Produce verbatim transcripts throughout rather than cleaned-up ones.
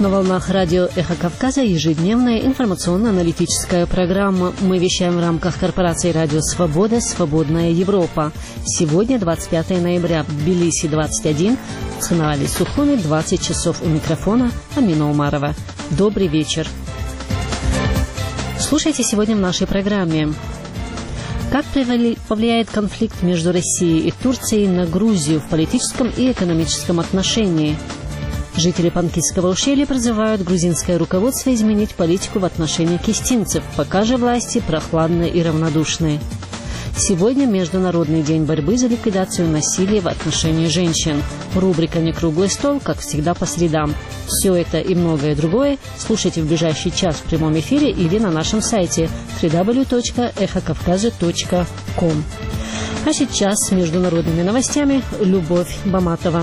На волнах радио «Эхо Кавказа» ежедневная информационно-аналитическая программа. Мы вещаем в рамках корпорации «Радио Свобода. Свободная Европа». Сегодня двадцать пятое ноября, в Тбилиси двадцать один, в Цхинвале Сухуми двадцать часов. У микрофона Амина Умарова. Добрый вечер. Слушайте сегодня в нашей программе. Как повлияет конфликт между Россией и Турцией на Грузию в политическом и экономическом отношении? Жители Панкисского ущелья призывают грузинское руководство изменить политику в отношении кистинцев, пока же власти прохладные и равнодушные. Сегодня Международный день борьбы за ликвидацию насилия в отношении женщин. Рубрика «Не круглый стол», как всегда, по средам. Все это и многое другое слушайте в ближайший час в прямом эфире или на нашем сайте дабл ю дабл ю дабл ю точка эхо кавказа точка ком. А сейчас с международными новостями Любовь Баматова.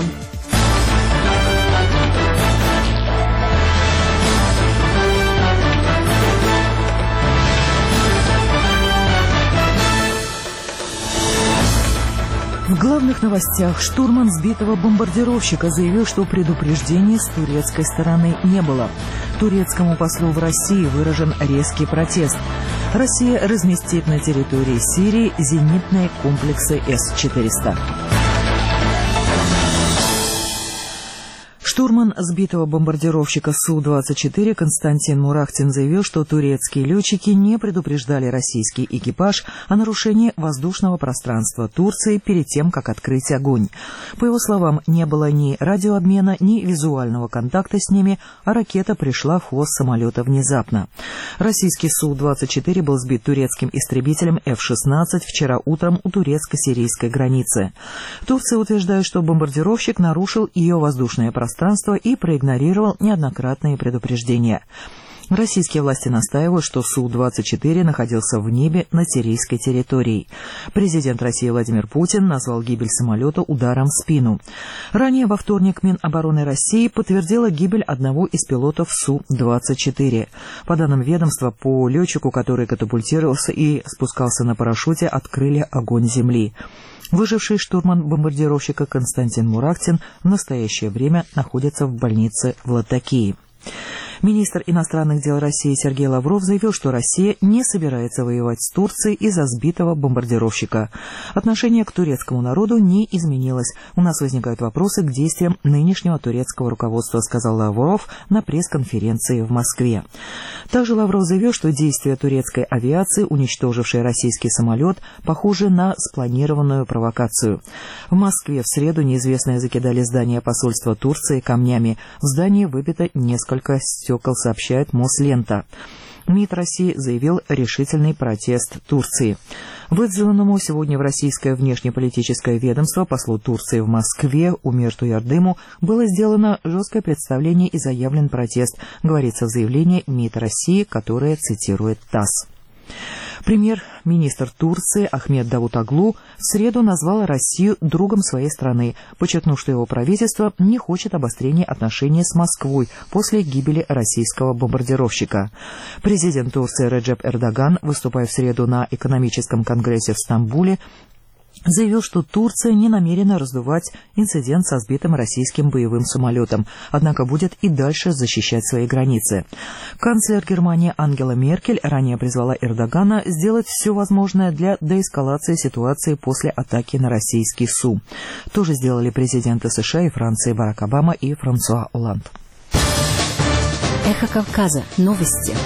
В главных новостях штурман сбитого бомбардировщика заявил, что предупреждений с турецкой стороны не было. Турецкому послу в России выражен резкий протест. Россия разместит на территории Сирии зенитные комплексы эс четыреста. Штурман сбитого бомбардировщика Су двадцать четыре Константин Мурахтин заявил, что турецкие летчики не предупреждали российский экипаж о нарушении воздушного пространства Турции перед тем, как открыть огонь. По его словам, не было ни радиообмена, ни визуального контакта с ними, а ракета пришла в хвост самолета внезапно. Российский Су двадцать четыре был сбит турецким истребителем эф шестнадцать вчера утром у турецко-сирийской границы. Турция утверждает, что бомбардировщик нарушил ее воздушное пространство и проигнорировал неоднократные предупреждения. Российские власти настаивают, что Су двадцать четыре находился в небе над сирийской территорией. Президент России Владимир Путин назвал гибель самолета ударом в спину. Ранее во вторник Минобороны России подтвердила гибель одного из пилотов Су двадцать четыре. По данным ведомства, по летчику, который катапультировался и спускался на парашюте, открыли огонь с земли. Выживший штурман бомбардировщика Константин Мурахтин в настоящее время находится в больнице в Латакии. Министр иностранных дел России Сергей Лавров заявил, что Россия не собирается воевать с Турцией из-за сбитого бомбардировщика. Отношение к турецкому народу не изменилось. У нас возникают вопросы к действиям нынешнего турецкого руководства, сказал Лавров на пресс-конференции в Москве. Также Лавров заявил, что действия турецкой авиации, уничтожившей российский самолет, похожи на спланированную провокацию. В Москве в среду неизвестные закидали здание посольства Турции камнями. В здании выбито несколько стекол, сообщает Мослента. МИД России заявил решительный протест Турции. Вызванному сегодня в российское внешнеполитическое ведомство послу Турции в Москве Умерту Ярдыму было сделано жесткое представление и заявлен протест, говорится в заявлении МИД России, которое цитирует ТАСС. Премьер-министр Турции Ахмед Давутоглу в среду назвал Россию другом своей страны, подчеркнув, что его правительство не хочет обострения отношений с Москвой после гибели российского бомбардировщика. Президент Турции Реджеп Эрдоган, выступая в среду на экономическом конгрессе в Стамбуле, заявил, что Турция не намерена раздувать инцидент со сбитым российским боевым самолетом, однако будет и дальше защищать свои границы. Канцлер Германии Ангела Меркель ранее призвала Эрдогана сделать все возможное для деэскалации ситуации после атаки на российский Су. Тоже сделали президенты США и Франции Барак Обама и Франсуа Олланд. Эхо Кавказа. Новости.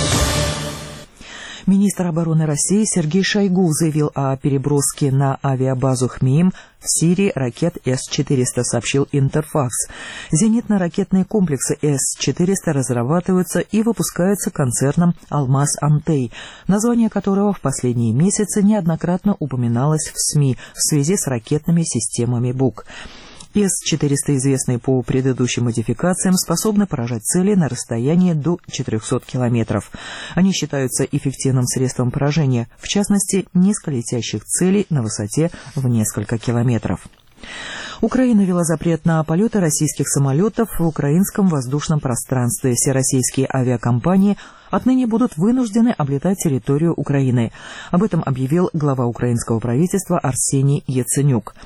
Министр обороны России Сергей Шойгу заявил о переброске на авиабазу Хмейм в Сирии ракет эс четыреста, сообщил Интерфакс. Зенитно-ракетные комплексы эс четыреста разрабатываются и выпускаются концерном «Алмаз Антей», название которого в последние месяцы неоднократно упоминалось в СМИ в связи с ракетными системами БУК. эс четыреста, известные по предыдущим модификациям, способны поражать цели на расстоянии до четырехсот километров. Они считаются эффективным средством поражения, в частности, низколетящих целей на высоте в несколько километров. Украина ввела запрет на полеты российских самолетов в украинском воздушном пространстве. Все российские авиакомпании отныне будут вынуждены облетать территорию Украины. Об этом объявил глава украинского правительства Арсений Яценюк.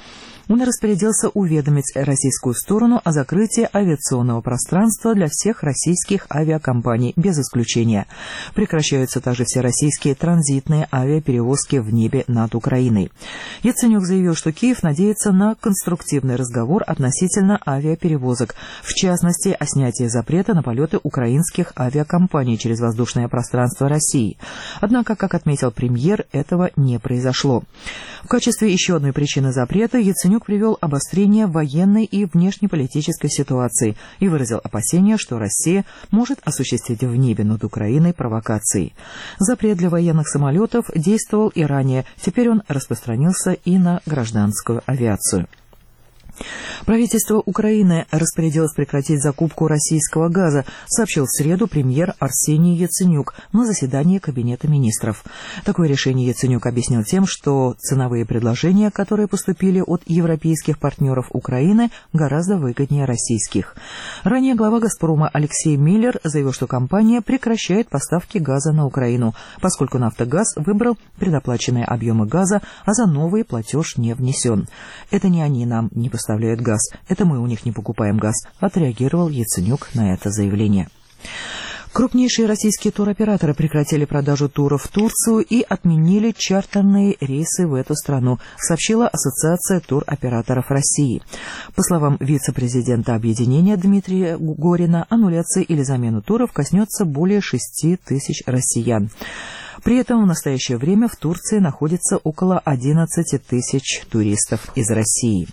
Он распорядился уведомить российскую сторону о закрытии авиационного пространства для всех российских авиакомпаний, без исключения. Прекращаются также все российские транзитные авиаперевозки в небе над Украиной. Яценюк заявил, что Киев надеется на конструктивный разговор относительно авиаперевозок, в частности, о снятии запрета на полеты украинских авиакомпаний через воздушное пространство России. Однако, как отметил премьер, этого не произошло. В качестве еще одной причины запрета Яценюк привел обострение военной и внешнеполитической ситуации и выразил опасения, что Россия может осуществить в небе над Украиной провокации. Запрет для военных самолетов действовал и ранее, теперь он распространился и на гражданскую авиацию. Правительство Украины распорядилось прекратить закупку российского газа, сообщил в среду премьер Арсений Яценюк на заседании Кабинета министров. Такое решение Яценюк объяснил тем, что ценовые предложения, которые поступили от европейских партнеров Украины, гораздо выгоднее российских. Ранее глава «Газпрома» Алексей Миллер заявил, что компания прекращает поставки газа на Украину, поскольку «Нафтогаз» выбрал предоплаченные объемы газа, а за новый платеж не внесен. «Это не они нам не поставляют газ. Это мы у них не покупаем газ», отреагировал Яценюк на это заявление. Крупнейшие российские туроператоры прекратили продажу туров в Турцию и отменили чартерные рейсы в эту страну, сообщила Ассоциация туроператоров России. По словам вице-президента объединения Дмитрия Горина, аннуляции или замену туров коснется более шести тысяч россиян. При этом в настоящее время в Турции находится около одиннадцати тысяч туристов из России.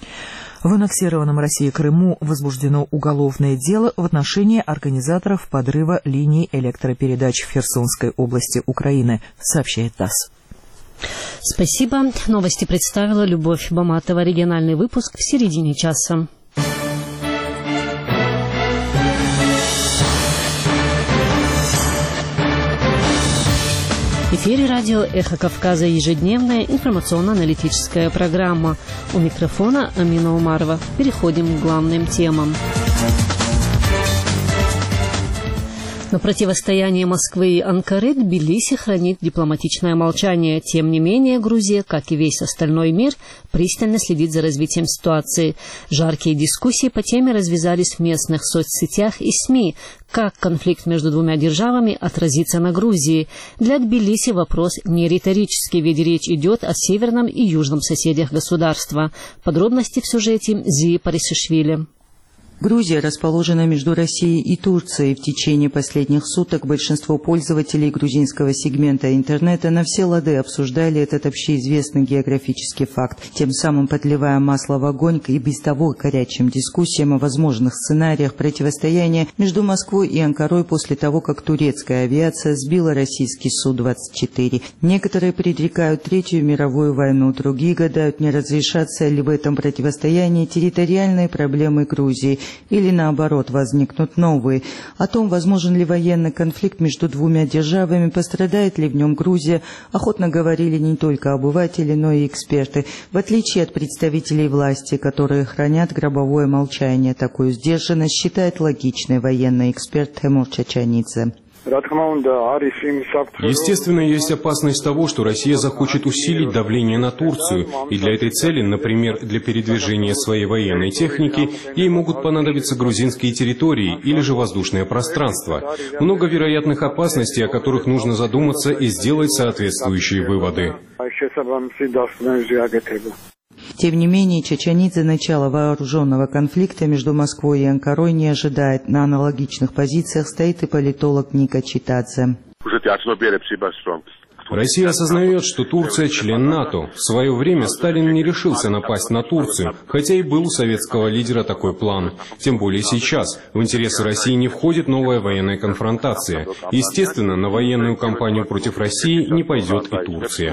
В аннексированном Россией Крыму возбуждено уголовное дело в отношении организаторов подрыва линий электропередач в Херсонской области Украины, сообщает ТАСС. Спасибо. Новости представила Любовь Баматова. Региональный выпуск в середине часа. В эфире радио «Эхо Кавказа» ежедневная информационно-аналитическая программа. У микрофона Амина Умарова. Переходим к главным темам. На противостоянии Москвы и Анкары Тбилиси хранит дипломатичное молчание. Тем не менее, Грузия, как и весь остальной мир, пристально следит за развитием ситуации. Жаркие дискуссии по теме развязались в местных соцсетях и СМИ. Как конфликт между двумя державами отразится на Грузии? Для Тбилиси вопрос не риторический, ведь речь идет о северном и южном соседях государства. Подробности в сюжете Зии Парисишвили. Грузия расположена между Россией и Турцией. В течение последних суток большинство пользователей грузинского сегмента интернета на все лады обсуждали этот общеизвестный географический факт, тем самым подливая масло в огонь и без того горячим дискуссиям о возможных сценариях противостояния между Москвой и Анкарой после того, как турецкая авиация сбила российский Су двадцать четыре. Некоторые предрекают Третью мировую войну, другие гадают, не разрешатся ли в этом противостоянии территориальные проблемы Грузии, или наоборот возникнут новые. О том, возможен ли военный конфликт между двумя державами, пострадает ли в нем Грузия, охотно говорили не только обыватели, но и эксперты. В отличие от представителей власти, которые хранят гробовое молчание, такую сдержанность считает логичный военный эксперт Тимур Чачанидзе. Естественно, есть опасность того, что Россия захочет усилить давление на Турцию, и для этой цели, например, для передвижения своей военной техники, ей могут понадобиться грузинские территории или же воздушное пространство. Много вероятных опасностей, о которых нужно задуматься и сделать соответствующие выводы. Тем не менее, Чачанидзе начало вооруженного конфликта между Москвой и Анкарой не ожидает. На аналогичных позициях стоит и политолог Ника Читадзе. Россия осознает, что Турция член НАТО. В свое время Сталин не решился напасть на Турцию, хотя и был у советского лидера такой план. Тем более сейчас. В интересы России не входит новая военная конфронтация. Естественно, на военную кампанию против России не пойдет и Турция.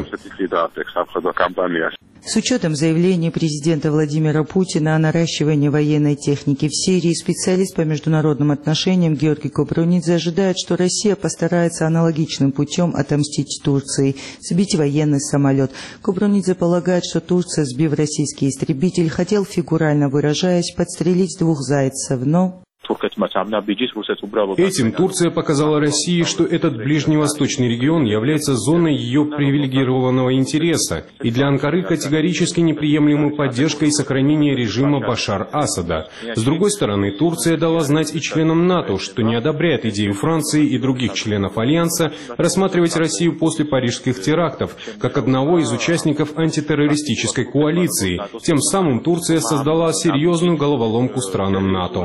С учетом заявлений президента Владимира Путина о наращивании военной техники в Сирии, специалист по международным отношениям Георгий Кобрунидзе ожидает, что Россия постарается аналогичным путем отомстить Турции, сбить военный самолет. Кобрунидзе полагает, что Турция, сбив российский истребитель, хотел, фигурально выражаясь, подстрелить двух зайцев, но... Этим Турция показала России, что этот ближневосточный регион является зоной ее привилегированного интереса, и для Анкары категорически неприемлема поддержка и сохранение режима Башар-Асада. С другой стороны, Турция дала знать и членам НАТО, что не одобряет идею Франции и других членов Альянса рассматривать Россию после парижских терактов как одного из участников антитеррористической коалиции. Тем самым Турция создала серьезную головоломку странам НАТО.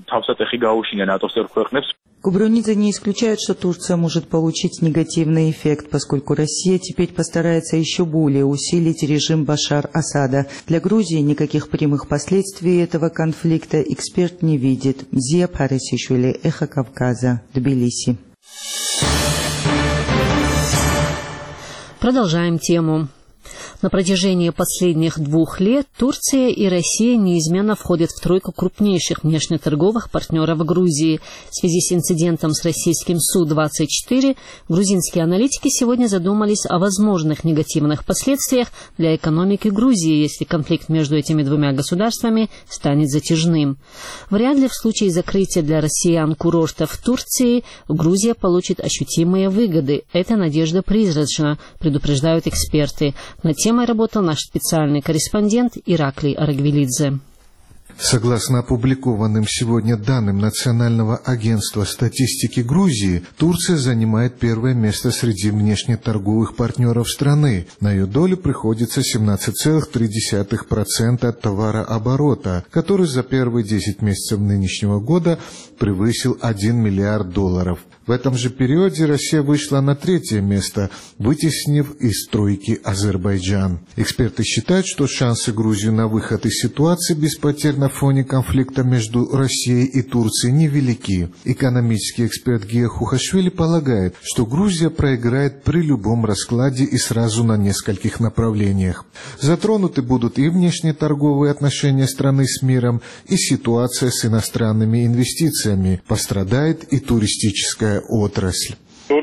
Кубрунидзе не исключает, что Турция может получить негативный эффект, поскольку Россия теперь постарается еще более усилить режим Башар-Асада. Для Грузии никаких прямых последствий этого конфликта эксперт не видит. Зия Парисишвили, Эхо Кавказа, Тбилиси. Продолжаем тему. На протяжении последних двух лет Турция и Россия неизменно входят в тройку крупнейших внешнеторговых партнеров Грузии. В связи с инцидентом с российским Су двадцать четыре грузинские аналитики сегодня задумались о возможных негативных последствиях для экономики Грузии, если конфликт между этими двумя государствами станет затяжным. Вряд ли в случае закрытия для россиян курортов в Турции Грузия получит ощутимые выгоды. Эта надежда призрачна, предупреждают эксперты. Над темой работал наш специальный корреспондент Ираклий Арагвелидзе. Согласно опубликованным сегодня данным Национального агентства статистики Грузии, Турция занимает первое место среди внешнеторговых партнеров страны. На ее долю приходится семнадцать целых три десятых процента от товарооборота, который за первые десять месяцев нынешнего года превысил один миллиард долларов. В этом же периоде Россия вышла на третье место, вытеснив из тройки Азербайджан. Эксперты считают, что шансы Грузии на выход из ситуации без потерь на фоне конфликта между Россией и Турцией невелики. Экономический эксперт Гия Хухашвили полагает, что Грузия проиграет при любом раскладе и сразу на нескольких направлениях. Затронуты будут и внешнеторговые отношения страны с миром, и ситуация с иностранными инвестициями. Пострадает и туристическая отрасль.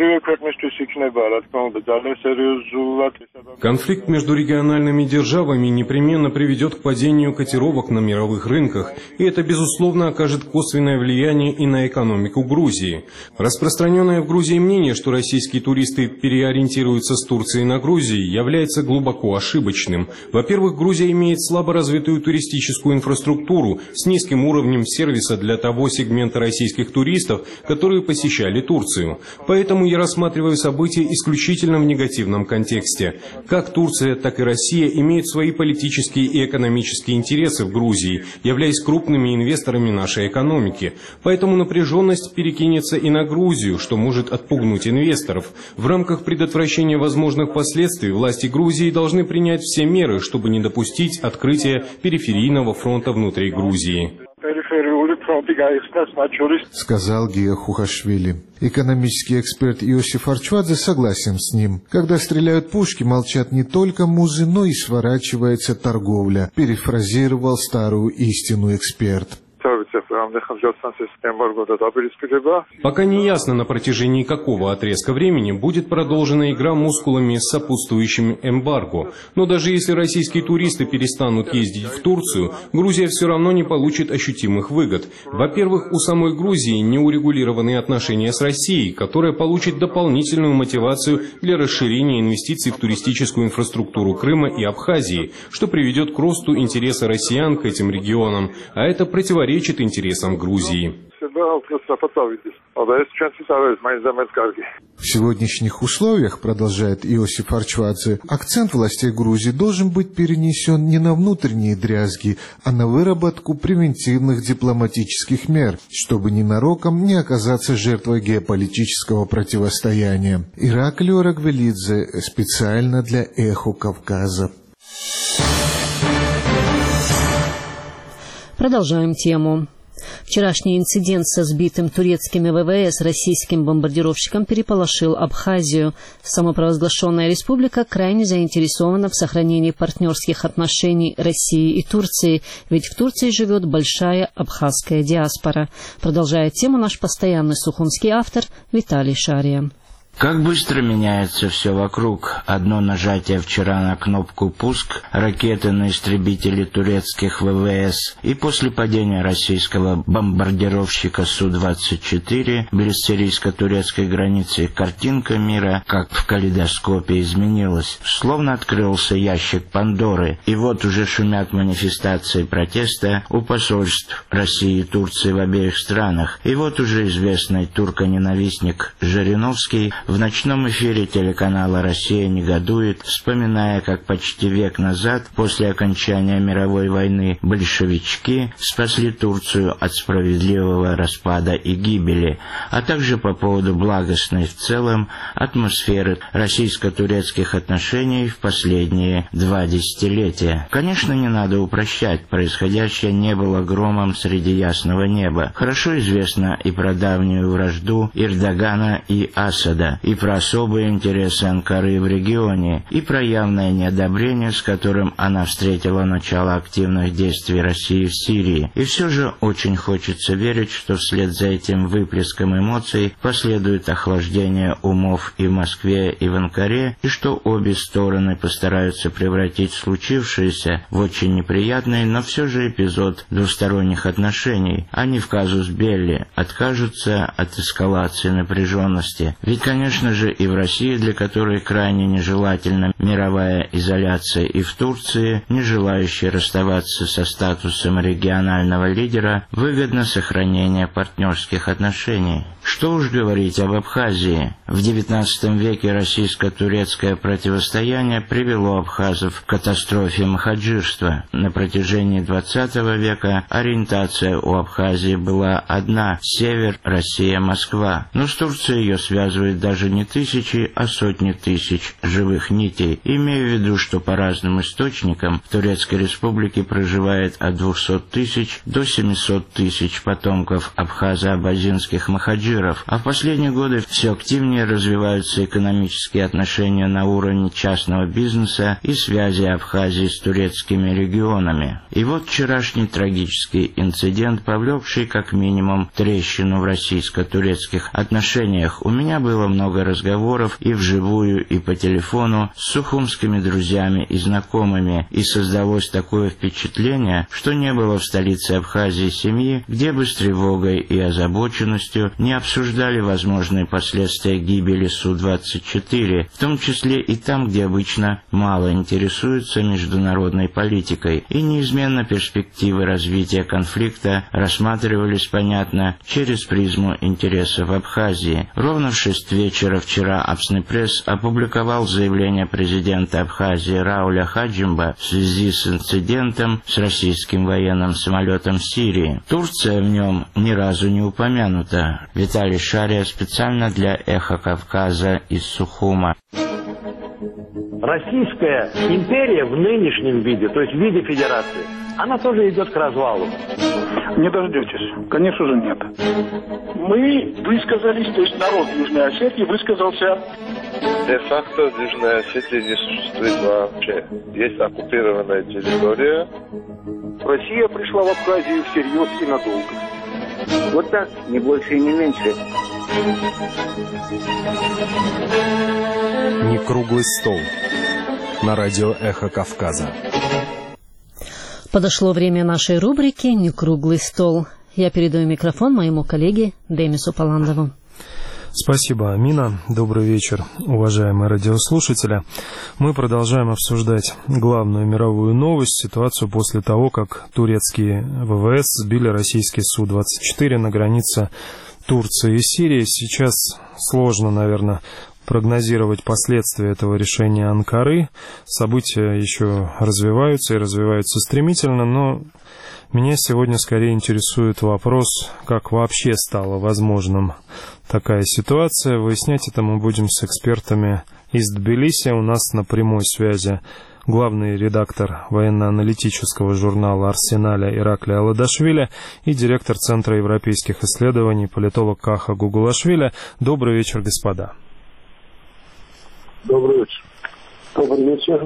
Конфликт между региональными державами непременно приведет к падению котировок на мировых рынках, и это, безусловно, окажет косвенное влияние и на экономику Грузии. Распространенное в Грузии мнение, что российские туристы переориентируются с Турции на Грузию, является глубоко ошибочным. Во-первых, Грузия имеет слабо развитую туристическую инфраструктуру с низким уровнем сервиса для того сегмента российских туристов, которые посещали Турцию. Поэтому я рассматриваю события исключительно в негативном контексте. Как Турция, так и Россия имеют свои политические и экономические интересы в Грузии, являясь крупными инвесторами нашей экономики. Поэтому напряженность перекинется и на Грузию, что может отпугнуть инвесторов. В рамках предотвращения возможных последствий власти Грузии должны принять все меры, чтобы не допустить открытия периферийного фронта внутри Грузии. Сказал Гия Хухашвили. Экономический эксперт Иосиф Арчвадзе согласен с ним. Когда стреляют пушки, молчат не только музы, но и сворачивается торговля, перефразировал старую истину эксперт. Пока не ясно, на протяжении какого отрезка времени будет продолжена игра мускулами с сопутствующим эмбарго. Но даже если российские туристы перестанут ездить в Турцию, Грузия все равно не получит ощутимых выгод. Во-первых, у самой Грузии неурегулированные отношения с Россией, которая получит дополнительную мотивацию для расширения инвестиций в туристическую инфраструктуру Крыма и Абхазии, что приведет к росту интереса россиян к этим регионам, а это противоречит интересам Грузии. В сегодняшних условиях, продолжает Иосиф Арчвадзе, акцент властей Грузии должен быть перенесен не на внутренние дрязги, а на выработку превентивных дипломатических мер, чтобы ненароком не оказаться жертвой геополитического противостояния. Ираклий Арагвелидзе специально для «Эхо Кавказа». Продолжаем тему. Вчерашний инцидент со сбитым турецкими ВВС российским бомбардировщиком переполошил Абхазию. Самопровозглашенная республика крайне заинтересована в сохранении партнерских отношений России и Турции, ведь в Турции живет большая абхазская диаспора. Продолжает тему наш постоянный сухумский автор Виталий Шария. Как быстро меняется все вокруг. Одно нажатие вчера на кнопку «Пуск» ракеты на истребители турецких ВВС, и после падения российского бомбардировщика Су двадцать четыре близ сирийско-турецкой границы картинка мира, как в калейдоскопе, изменилась. Словно открылся ящик Пандоры, и вот уже шумят манифестации протеста у посольств России и Турции в обеих странах. И вот уже известный турконенавистник Жириновский в ночном эфире телеканала «Россия» негодует, вспоминая, как почти век назад, после окончания мировой войны, большевички спасли Турцию от справедливого распада и гибели, а также по поводу благостной в целом атмосферы российско-турецких отношений в последние два десятилетия. Конечно, не надо упрощать, происходящее не было громом среди ясного неба. Хорошо известно и про давнюю вражду Эрдогана и Асада, и про особые интересы Анкары в регионе, и про явное неодобрение, с которым она встретила начало активных действий России в Сирии. И все же очень хочется верить, что вслед за этим выплеском эмоций последует охлаждение умов и в Москве, и в Анкаре, и что обе стороны постараются превратить случившееся в очень неприятный, но все же эпизод двусторонних отношений, а не в казус белли, откажутся от эскалации напряженности. Ведь, конечно же, и в России, для которой крайне нежелательна мировая изоляция, и в Турции, не желающей расставаться со статусом регионального лидера, выгодно сохранение партнерских отношений. Что уж говорить об Абхазии. В девятнадцатом веке российско-турецкое противостояние привело абхазов к катастрофе махаджирства. На протяжении двадцатого века ориентация у Абхазии была одна – север, Россия, Москва. Но с Турцией ее связывает даже не тысячи, а сотни тысяч живых нитей. Имея в виду, что по разным источникам в Турецкой республике проживает от двухсот тысяч до семисот тысяч потомков абхазо-абазинских махаджиров, а в последние годы все активнее развиваются экономические отношения на уровне частного бизнеса и связи Абхазии с турецкими регионами. И вот вчерашний трагический инцидент, повлекший как минимум трещину в российско-турецких отношениях. У меня было много разговоров и вживую, и по телефону с сухумскими друзьями и знакомыми, и создалось такое впечатление, что не было в столице Абхазии семьи, где бы с тревогой и озабоченностью не обсуждали возможные последствия гибели Су двадцать четыре, в том числе и там, где обычно мало интересуются международной политикой, и неизменно перспективы развития конфликта рассматривались, понятно, через призму интересов Абхазии. Ровно в шесть вечера вчера Абснепресс опубликовал заявление президента Абхазии Рауля Хаджимба в связи с инцидентом с российским военным самолетом в Сирии. Турция в нем ни разу не упомянута. Виталий Шария специально для «Эхо Кавказа» из Сухума. Российская империя в нынешнем виде, то есть в виде федерации, она тоже идет к развалу. Не дождетесь. Конечно же, нет. Мы высказались, то есть народ Южной Осетии высказался. Де-факто Южная Осетия не существует вообще. Есть оккупированная территория. Россия пришла в Абхазию всерьез и надолго. Вот так, не больше и не меньше. Не круглый стол. На радио «Эхо Кавказа». Подошло время нашей рубрики «Не круглый стол». Я передаю микрофон моему коллеге Демису Паландову. Спасибо, Амина. Добрый вечер, уважаемые радиослушатели. Мы продолжаем обсуждать главную мировую новость, ситуацию после того, как турецкие ВВС сбили российский Су двадцать четыре на границе Турции и Сирии. Сейчас сложно, наверное, прогнозировать последствия этого решения Анкары. События еще развиваются и развиваются стремительно, но меня сегодня скорее интересует вопрос, как вообще стало возможным такая ситуация. Выяснять это мы будем с экспертами из Тбилиси. У нас на прямой связи главный редактор военно-аналитического журнала «Арсеналя» Ираклий Аладашвили и директор Центра европейских исследований, политолог Каха Гугулашвили. Добрый вечер, господа. Добрый вечер. Добрый вечер.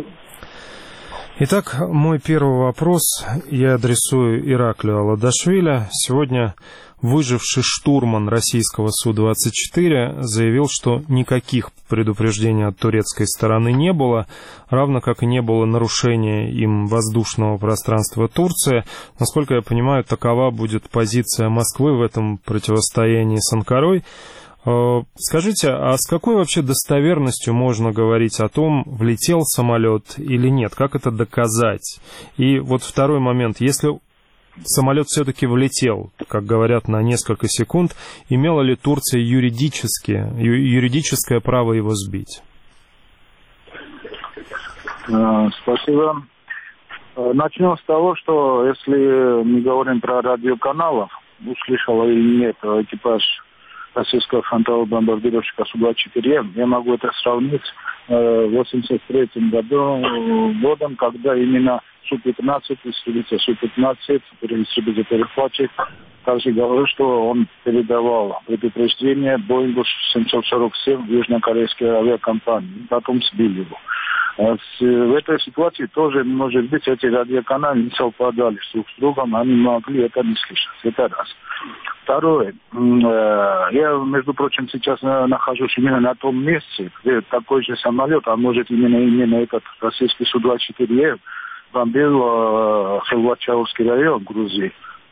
Итак, мой первый вопрос я адресую Ираклию Аладашвили. Сегодня выживший штурман российского Су двадцать четыре заявил, что никаких предупреждений от турецкой стороны не было, равно как и не было нарушения им воздушного пространства Турции. Насколько я понимаю, такова будет позиция Москвы в этом противостоянии с Анкарой. Скажите, а с какой вообще достоверностью можно говорить о том, влетел самолет или нет? Как это доказать? И вот второй момент. Если самолет все-таки влетел, как говорят, на несколько секунд, имела ли Турция юридически, юридическое право его сбить? Спасибо. Начнем с того, что если мы говорим про радиоканалов, услышал или нет экипаж российского фронтового бомбардировщика Су двадцать четыре, я могу это сравнить с восемьдесят третьим годом, когда именно Су пятнадцать, истребитель Су пятнадцать, истребитель-перехватчик, также говорил, что он передавал предупреждение Боингу семьсот сорок семь южнокорейской авиакомпании, потом сбили его. В этой ситуации тоже, может быть, эти радиоканалы не совпадали друг с другом, они могли это не слышать. Это раз. Второе. Я, между прочим, сейчас нахожусь именно на том месте, где такой же самолет, а может именно, именно этот российский Су двадцать четыре бомбил Хелвачаурский район Грузии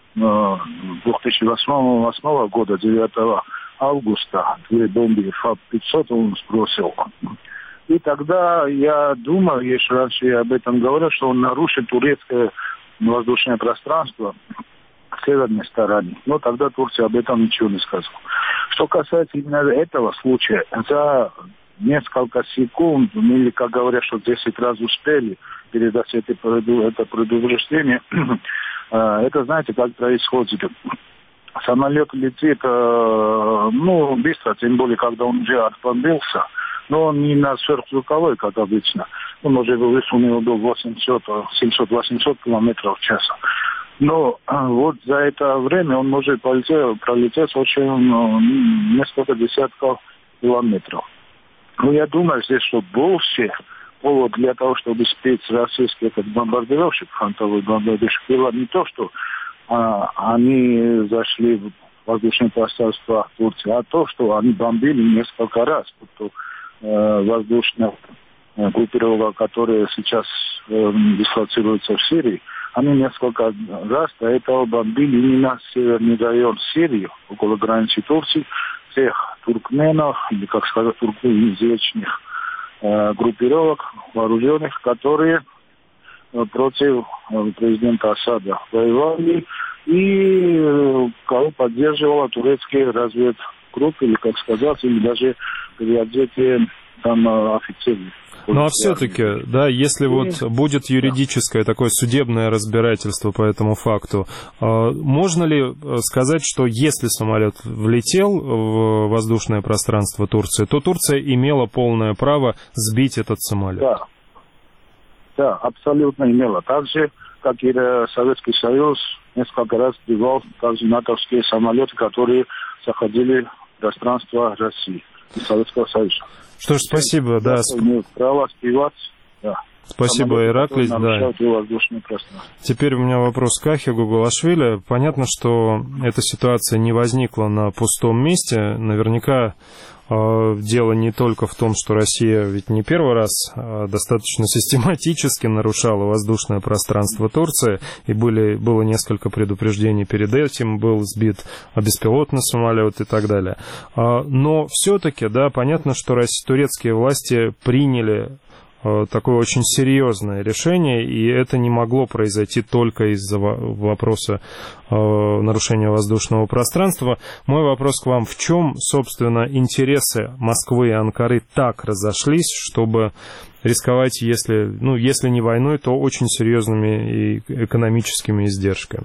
две тысячи восьмого года, девятого августа. Две бомбы Фаб пятьсот он сбросил. И тогда я думал, еще раньше я об этом говорил, что он нарушит турецкое воздушное пространство в северной стороне. Но тогда Турция об этом ничего не сказала. Что касается именно этого случая, за несколько секунд, или, как говорят, что десять раз успели передать это, это предупреждение, это, знаете, как происходит. Самолет летит, ну, быстро, тем более, когда он уже отбомбился, но он не на сверхзвуковой, как обычно. Он уже высунул до восемьсот, семьсот, восемьсот километров в час. Но вот за это время он может пролететь, пролететь очень, ну, несколько десятков километров. Но я думаю, здесь, что больше повод для того, чтобы сбить российский этот бомбардировщик, фронтовой бомбардировщик, было не то, что а, они зашли в воздушное пространство Турции, а то, что они бомбили несколько раз. Потому, э, воздушная группировка, которая сейчас э, дислоцируется в Сирии, они несколько раз до этого бомбили именно северный район Сирии, около границы Турции, всех туркменов, или, как сказать, туркменизичных э, группировок, вооруженных, которые э, против э, президента Асада воевали, и э, кого поддерживала турецкие разведгруппы, или, как сказать, или даже переодетые там э, офицеры. Ну а все-таки, да, если вот будет юридическое такое судебное разбирательство по этому факту, можно ли сказать, что если самолет влетел в воздушное пространство Турции, то Турция имела полное право сбить этот самолет? Да, да, абсолютно имела. Так же, как и Советский Союз несколько раз сбивал также натовские самолеты, которые заходили в пространство России и Советского Союза. Что ж, спасибо, да. Право сбивать, да. Спасибо, Ираклий, да. Теперь у меня вопрос к Ахе Гугулашвили. Понятно, что эта ситуация не возникла на пустом месте. Наверняка э, дело не только в том, что Россия ведь не первый раз э, достаточно систематически нарушала воздушное пространство Турции, и были, было несколько предупреждений перед этим, был сбит беспилотный самолет и так далее. Э, но все-таки, да, понятно, что Россия, турецкие власти приняли такое очень серьезное решение, и это не могло произойти только из-за вопроса э, нарушения воздушного пространства. Мой вопрос к вам: в чем, собственно, интересы Москвы и Анкары так разошлись, чтобы рисковать, если, ну, если не войной, то очень серьезными и экономическими издержками?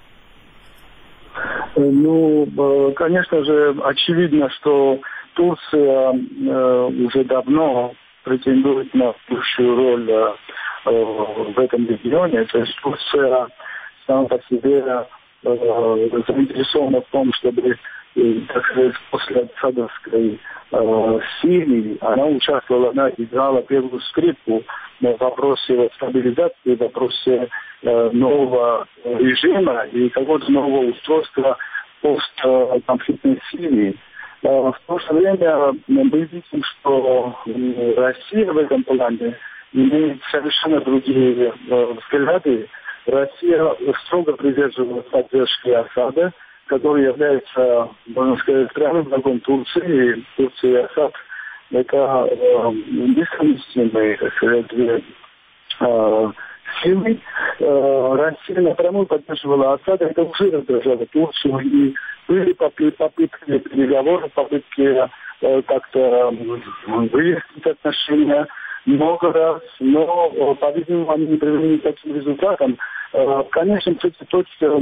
Ну, конечно же, очевидно, что Турция э, уже давно претендует на большую роль э, в этом регионе. То есть Турция сама по себе э, заинтересована в том, чтобы, э, так сказать, после Асадовской э, Сирии она участвовала, она играла первую скрипку в вопросе стабилизации, в вопросе э, нового режима и какого-то нового устройства постконфликтной Сирии. В то же время мы видим, что Россия в этом плане имеет совершенно другие взгляды. Россия строго придерживалась поддержки Асада, который является, можно сказать, прямым врагом Турции. И Турция и Асад – это несовместимые, так сказать, две силы. Россия напрямую поддерживала Асада, это уже раздражало Турцию. И были попытки переговоров, попытки как-то выяснить отношения много раз, но, по-видимому, они не привели к таким результатам. Конечно, кстати, точка,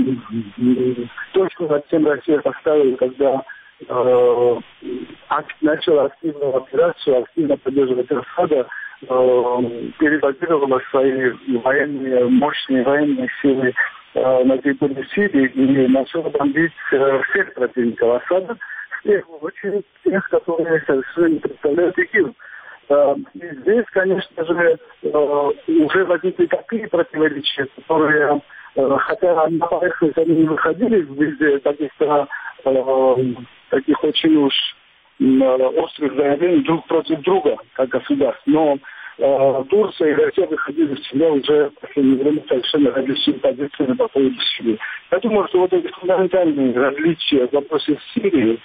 точку над тем Россия поставила, когда э, начала активную операцию, активно поддерживать Асада, э, перебазировала свои военные, мощные военные силы э, на территории Сирии и начала бомбить э, всех противников Асада, в первую очередь тех, которые совершенно не представляют ИГИЛ. И здесь, конечно же, уже возникли такие противоречия, которые, хотя на поверхность они не выходили в виде каких-то таких очень уж острых заявлений друг против друга, как государств, но Турция и Россия выходили в себя уже в последнее время совершенно различными позициями по поводу Сирии. Я думаю, что вот эти фундаментальные различия в вопросе Сирии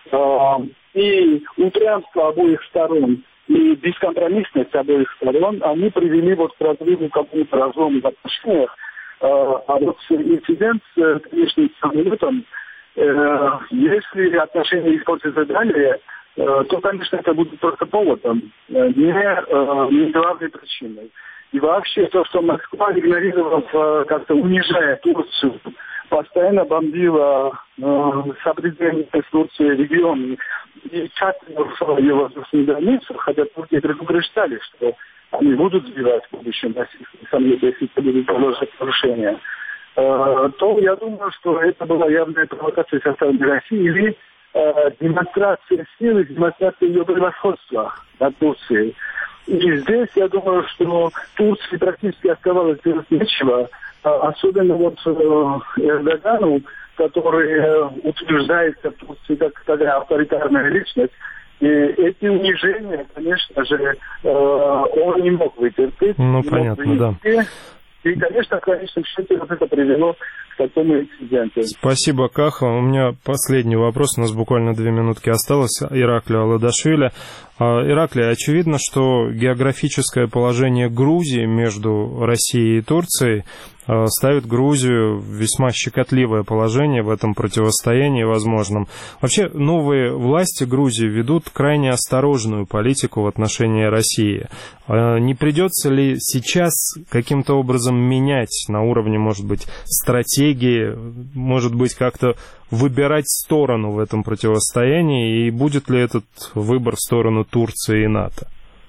и упрямство обоих сторон, и бескомпромиссность обоих сторон, они привели вот к разрыву какому-то разлому в отношениях. А вот инцидент с внешним самолетом, если отношения испортятся далее, то, конечно, это будет просто поводом, не, не главной причиной. И вообще то, что Москва игнорировала, как-то унижая Турцию, постоянно бомбила э, сопредельные с Турцией регионы и тщательно нарушала ее воздушную границу, хотя турки предупреждали, что они будут сбивать в будущем российские самолеты, если это будут продолжать нарушения, э, то я думаю, что это была явная провокация со стороны России или э, демонстрация силы, демонстрация ее превосходства над Турцией. И здесь, я думаю, что Турции практически оставалось делать нечего, особенно вот Эрдогану, который утверждается в Турции как такая авторитарная личность. И эти унижения, конечно же, он не мог вытерпеть. Ну, понятно, да. И, конечно, в конечном счете вот это привело к такому инциденту. Спасибо, Каха. У меня последний вопрос. У нас буквально две минутки осталось. Ираклию Аладашвили. Ираклий, очевидно, что географическое положение Грузии между Россией и Турцией ставит Грузию в весьма щекотливое положение в этом противостоянии возможном. Вообще, новые власти Грузии ведут крайне осторожную политику в отношении России. Не придется ли сейчас каким-то образом менять на уровне, может быть, стратегии, может быть, как-то выбирать сторону в этом противостоянии, и будет ли этот выбор в сторону Турции и НАТО?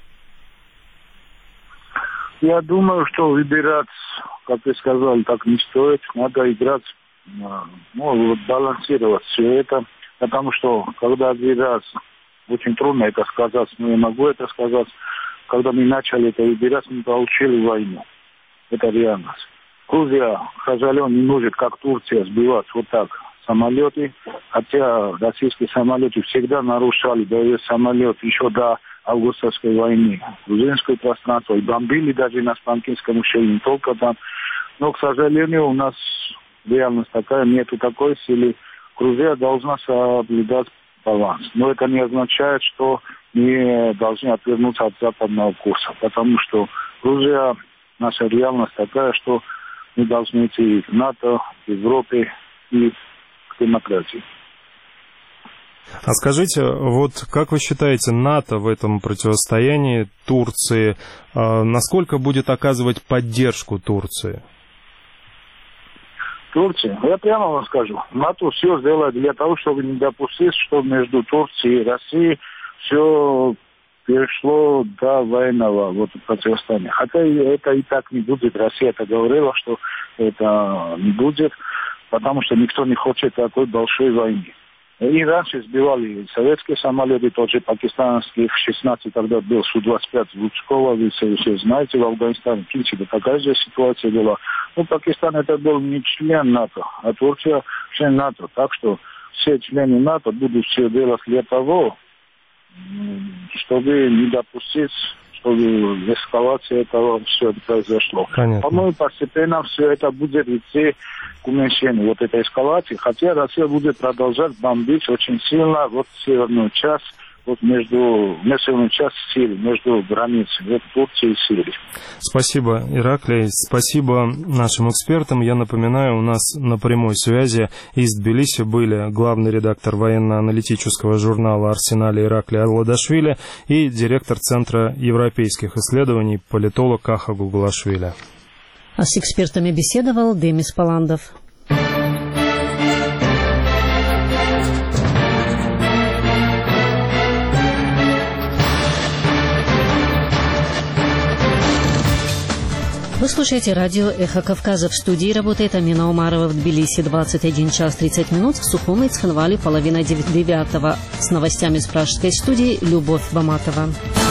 Я думаю, что выбирать, как вы сказали, так не стоит. Надо играть, ну, балансировать все это, потому что, когда выбирать, очень трудно это сказать, но я могу это сказать, когда мы начали это выбирать, мы получили войну. Это реальность. Грузия, к сожалению, не может, как Турция, сбивать вот так самолеты, хотя российские самолеты всегда нарушали боевые самолеты еще до августовской войны, грузинское пространство, и бомбили даже на Спанкинском ущелье, не только там. Но, к сожалению, у нас реальность такая, нету такой силы. Грузия должна соблюдать баланс. Но это не означает, что мы должны отвернуться от западного курса, потому что Грузия, наша реальность такая, что мы должны идти в НАТО, в Европе и к демократии. А скажите, вот как вы считаете, НАТО в этом противостоянии Турции, э, насколько будет оказывать поддержку Турции? Турция? Я прямо вам скажу. НАТО все сделает для того, чтобы не допустить, чтобы между Турцией и Россией все перешло до военного вот, противостояния. Хотя это и так не будет. Россия это говорила, что это не будет, потому что никто не хочет такой большой войны. И раньше сбивали советские самолеты, тот же пакистанский, в шестнадцать тогда был Су двадцать пять Лучкова, вы все знаете, в Афганистане, в Киче, такая же ситуация была. Ну, Пакистан это был не член НАТО, а Турция член НАТО. Так что все члены НАТО будут все делать для того, чтобы не допустить, чтобы эскалация этого все это произошло. Понятно. По-моему, постепенно все это будет идти к уменьшению вот этой эскалации. Хотя Россия будет продолжать бомбить очень сильно вот северную часть, вот между населенную часть Сирии, между границей вот Турции и Сирии. Спасибо, Ираклий. Спасибо нашим экспертам. Я напоминаю, у нас на прямой связи из Тбилиси были главный редактор военно-аналитического журнала «Арсенал» Ираклий Алладашвили и директор Центра европейских исследований политолог Каха Гуглашвили. А с экспертами беседовал Демис Паландов. Вы слушаете радио «Эхо Кавказа». В студии работает Амина Умарова. В Тбилиси двадцать один час тридцать минут. В Сухуми и Цхинвале половина девятого. С новостями с пражской студии Любовь Баматова.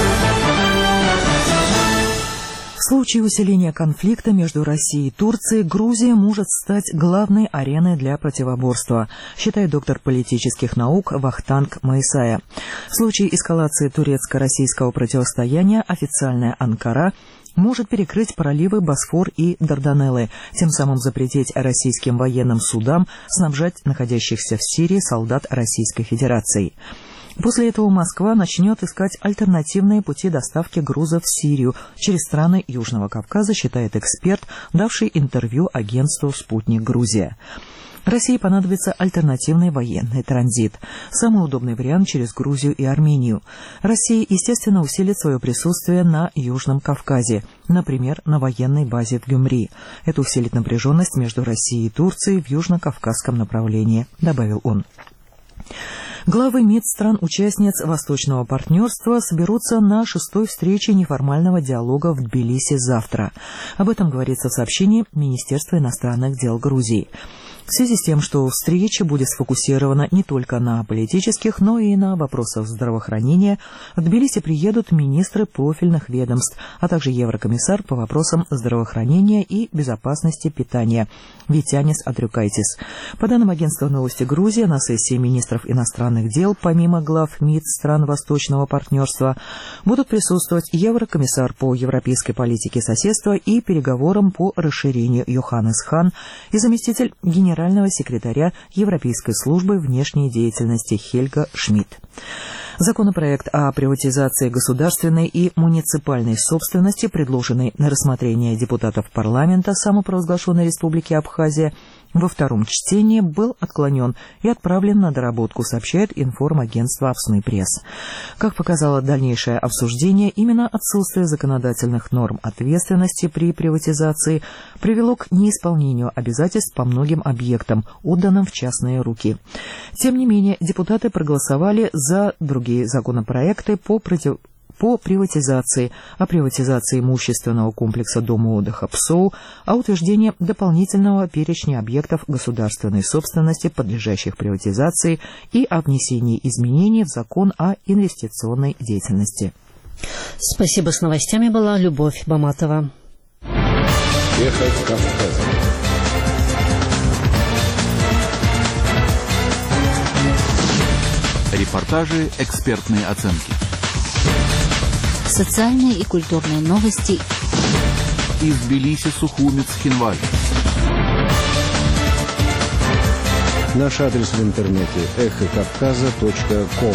В случае усиления конфликта между Россией и Турцией Грузия может стать главной ареной для противоборства, считает доктор политических наук Вахтанг Майсая. В случае эскалации турецко-российского противостояния официальная Анкара может перекрыть проливы Босфор и Дарданеллы, тем самым запретить российским военным судам снабжать находящихся в Сирии солдат Российской Федерации. После этого Москва начнет искать альтернативные пути доставки грузов в Сирию через страны Южного Кавказа, считает эксперт, давший интервью агентству «Спутник Грузия». России понадобится альтернативный военный транзит. Самый удобный вариант через Грузию и Армению. Россия, естественно, усилит свое присутствие на Южном Кавказе, например, на военной базе в Гюмри. Это усилит напряженность между Россией и Турцией в южно-кавказском направлении, добавил он. Главы МИД стран-участниц Восточного партнерства соберутся на шестой встрече неформального диалога в Тбилиси завтра. Об этом говорится в сообщении Министерства иностранных дел Грузии. В связи с тем, что встреча будет сфокусирована не только на политических, но и на вопросах здравоохранения, в Тбилиси приедут министры профильных ведомств, а также еврокомиссар по вопросам здравоохранения и безопасности питания Витянис Адрюкайтис. По данным агентства «Новости Грузии», на сессии министров иностранных дел, помимо глав МИД стран Восточного партнерства, будут присутствовать еврокомиссар по европейской политике соседства и переговорам по расширению Йоханнес Хан и заместитель генерального генерального секретаря Европейской службы внешней деятельности Хельга Шмидт. Законопроект о приватизации государственной и муниципальной собственности, предложенный на рассмотрение депутатов парламента самопровозглашенной Республики Абхазия, во втором чтении был отклонен и отправлен на доработку, сообщает информагентство «Авсны Пресс». Как показало дальнейшее обсуждение, именно отсутствие законодательных норм ответственности при приватизации привело к неисполнению обязательств по многим объектам, отданным в частные руки. Тем не менее, депутаты проголосовали за другие законопроекты по против... по приватизации, о приватизации имущественного комплекса Дома отдыха ПСОУ, о утверждении дополнительного перечня объектов государственной собственности, подлежащих приватизации, и о внесении изменений в закон о инвестиционной деятельности. Спасибо. С новостями была Любовь Баматова. Эхо Кавказа. Репортажи, экспертные оценки. Социальные и культурные новости из Тбилиси, Сухуми, Цхинвале. Наш адрес в интернете эхо кавказа точка ком.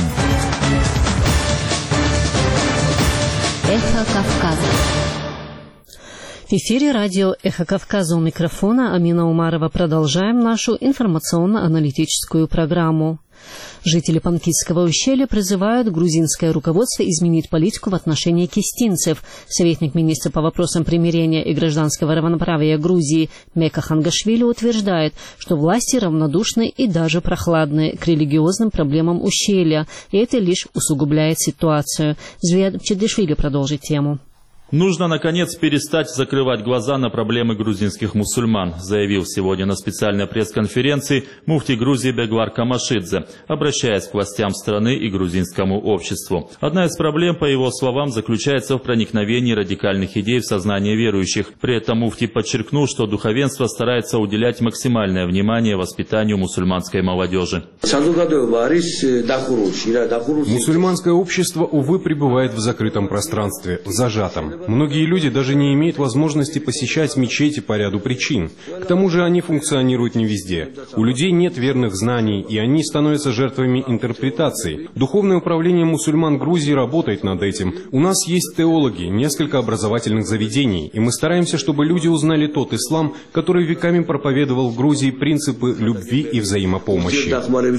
Эхо Кавказа. В эфире радио «Эхо Кавказа», у микрофона Амина Умарова. Продолжаем нашу информационно-аналитическую программу. Жители Панкисского ущелья призывают грузинское руководство изменить политику в отношении кистинцев. Советник министра по вопросам примирения и гражданского равноправия Грузии Мека Хангашвили утверждает, что власти равнодушны и даже прохладны к религиозным проблемам ущелья, и это лишь усугубляет ситуацию. Звияд Чедышвили продолжит тему. Нужно, наконец, перестать закрывать глаза на проблемы грузинских мусульман, заявил сегодня на специальной пресс-конференции муфти Грузии Беглар Камашидзе, обращаясь к властям страны и грузинскому обществу. Одна из проблем, по его словам, заключается в проникновении радикальных идей в сознание верующих. При этом муфти подчеркнул, что духовенство старается уделять максимальное внимание воспитанию мусульманской молодежи. Мусульманское общество, увы, пребывает в закрытом пространстве, зажатом. Многие люди даже не имеют возможности посещать мечети по ряду причин. К тому же они функционируют не везде. У людей нет верных знаний, и они становятся жертвами интерпретаций. Духовное управление мусульман Грузии работает над этим. У нас есть теологи, несколько образовательных заведений, и мы стараемся, чтобы люди узнали тот ислам, который веками проповедовал в Грузии принципы любви и взаимопомощи.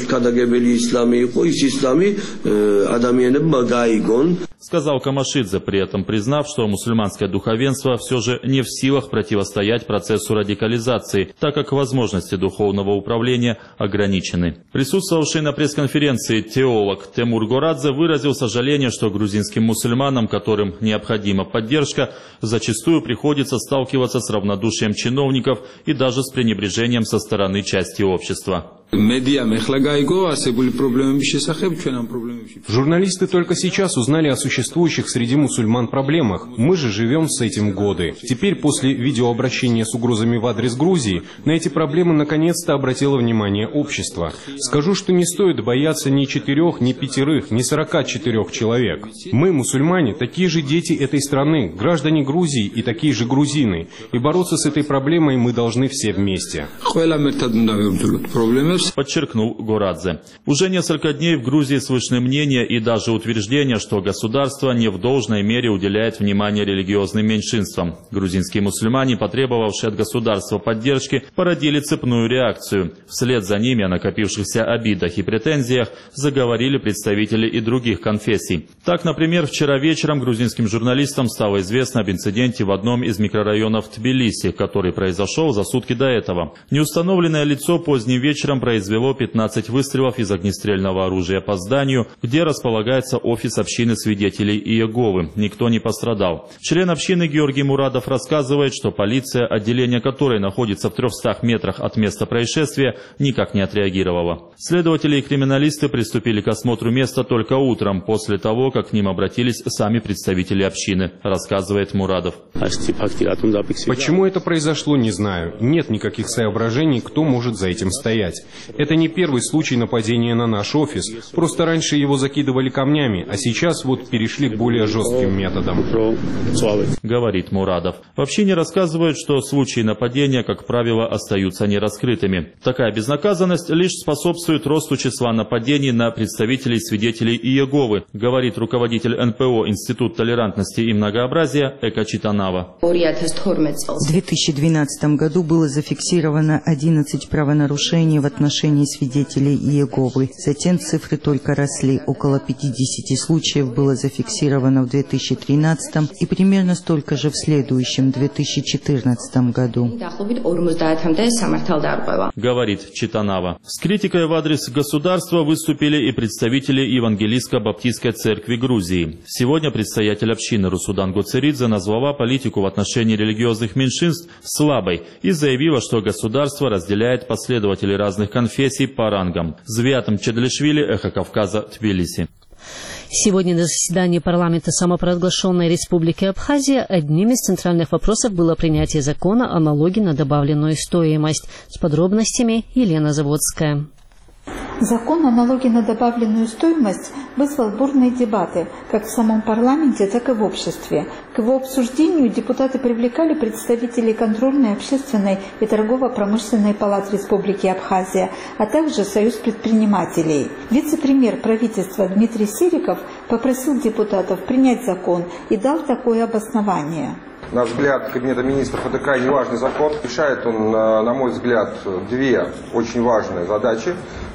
Сказал Камашидзе, при этом признав, что мусульманское духовенство все же не в силах противостоять процессу радикализации, так как возможности духовного управления ограничены. Присутствовавший на пресс-конференции теолог Темур Горадзе выразил сожаление, что грузинским мусульманам, которым необходима поддержка, зачастую приходится сталкиваться с равнодушием чиновников и даже с пренебрежением со стороны части общества. Журналисты только сейчас узнали о существующих среди мусульман проблемах. Мы же живем с этим годы. Теперь, после видеообращения с угрозами в адрес Грузии, на эти проблемы наконец-то обратило внимание общество. Скажу, что не стоит бояться ни четырех, ни пятерых, ни сорока четырех человек. Мы, мусульмане, такие же дети этой страны, граждане Грузии и такие же грузины. И бороться с этой проблемой мы должны все вместе. Подчеркнул Горадзе. Уже несколько дней в Грузии слышны мнения и даже утверждения, что государство не в должной мере уделяет внимание религиозным меньшинствам. Грузинские мусульмане, потребовавшие от государства поддержки, породили цепную реакцию. Вслед за ними о накопившихся обидах и претензиях заговорили представители и других конфессий. Так, например, вчера вечером грузинским журналистам стало известно об инциденте в одном из микрорайонов Тбилиси, который произошел за сутки до этого. Неустановленное лицо поздним вечером произвело пятнадцать выстрелов из огнестрельного оружия по зданию, где располагается офис общины свидетелей Иеговы. Никто не пострадал. Член общины Георгий Мурадов рассказывает, что полиция, отделение которой находится в трехстах метрах от места происшествия, никак не отреагировала. Следователи и криминалисты приступили к осмотру места только утром, после того, как к ним обратились сами представители общины, рассказывает Мурадов. Почему это произошло, не знаю. Нет никаких соображений, кто может за этим стоять. Это не первый случай нападения на наш офис. Просто раньше его закидывали камнями, а сейчас вот перешли к более жестким методам. Говорит Мурадов. В общине рассказывают, что случаи нападения, как правило, остаются нераскрытыми. Такая безнаказанность лишь способствует росту числа нападений на представителей свидетелей Иеговы, говорит руководитель эн пэ о Институт толерантности и многообразия Эка Читанава. В две тысячи двенадцатом году было зафиксировано одиннадцать правонарушений в отношении свидетелей Иеговы. Затем цифры только росли. Около пятидесяти случаев было зафиксировано в две тысячи тринадцатом и примерно столько же в следующем, две тысячи четырнадцатом году. Говорит Читанава. С критикой в адрес государства выступили и представители Евангелийско-баптистской церкви Грузии. Сегодня предстоятель общины Русудан Гоцеридзе назвала политику в отношении религиозных меньшинств слабой и заявила, что государство разделяет последователей разных конфессий по рангам. Звиатом Чедлишвили, Эхо Кавказа, Тбилиси. Сегодня на заседании парламента самопровозглашенной Республики Абхазия одним из центральных вопросов было принятие закона о налоге на добавленную стоимость. С подробностями Елена Заводская. Закон о налоге на добавленную стоимость вызвал бурные дебаты как в самом парламенте, так и в обществе. К его обсуждению депутаты привлекали представителей контрольной, общественной и торгово-промышленной палат Республики Абхазия, а также Союз предпринимателей. Вице-премьер правительства Дмитрий Сериков попросил депутатов принять закон и дал такое обоснование. На взгляд Кабинета министров, это крайне важный закон. Решает он, на мой взгляд, две очень важные задачи.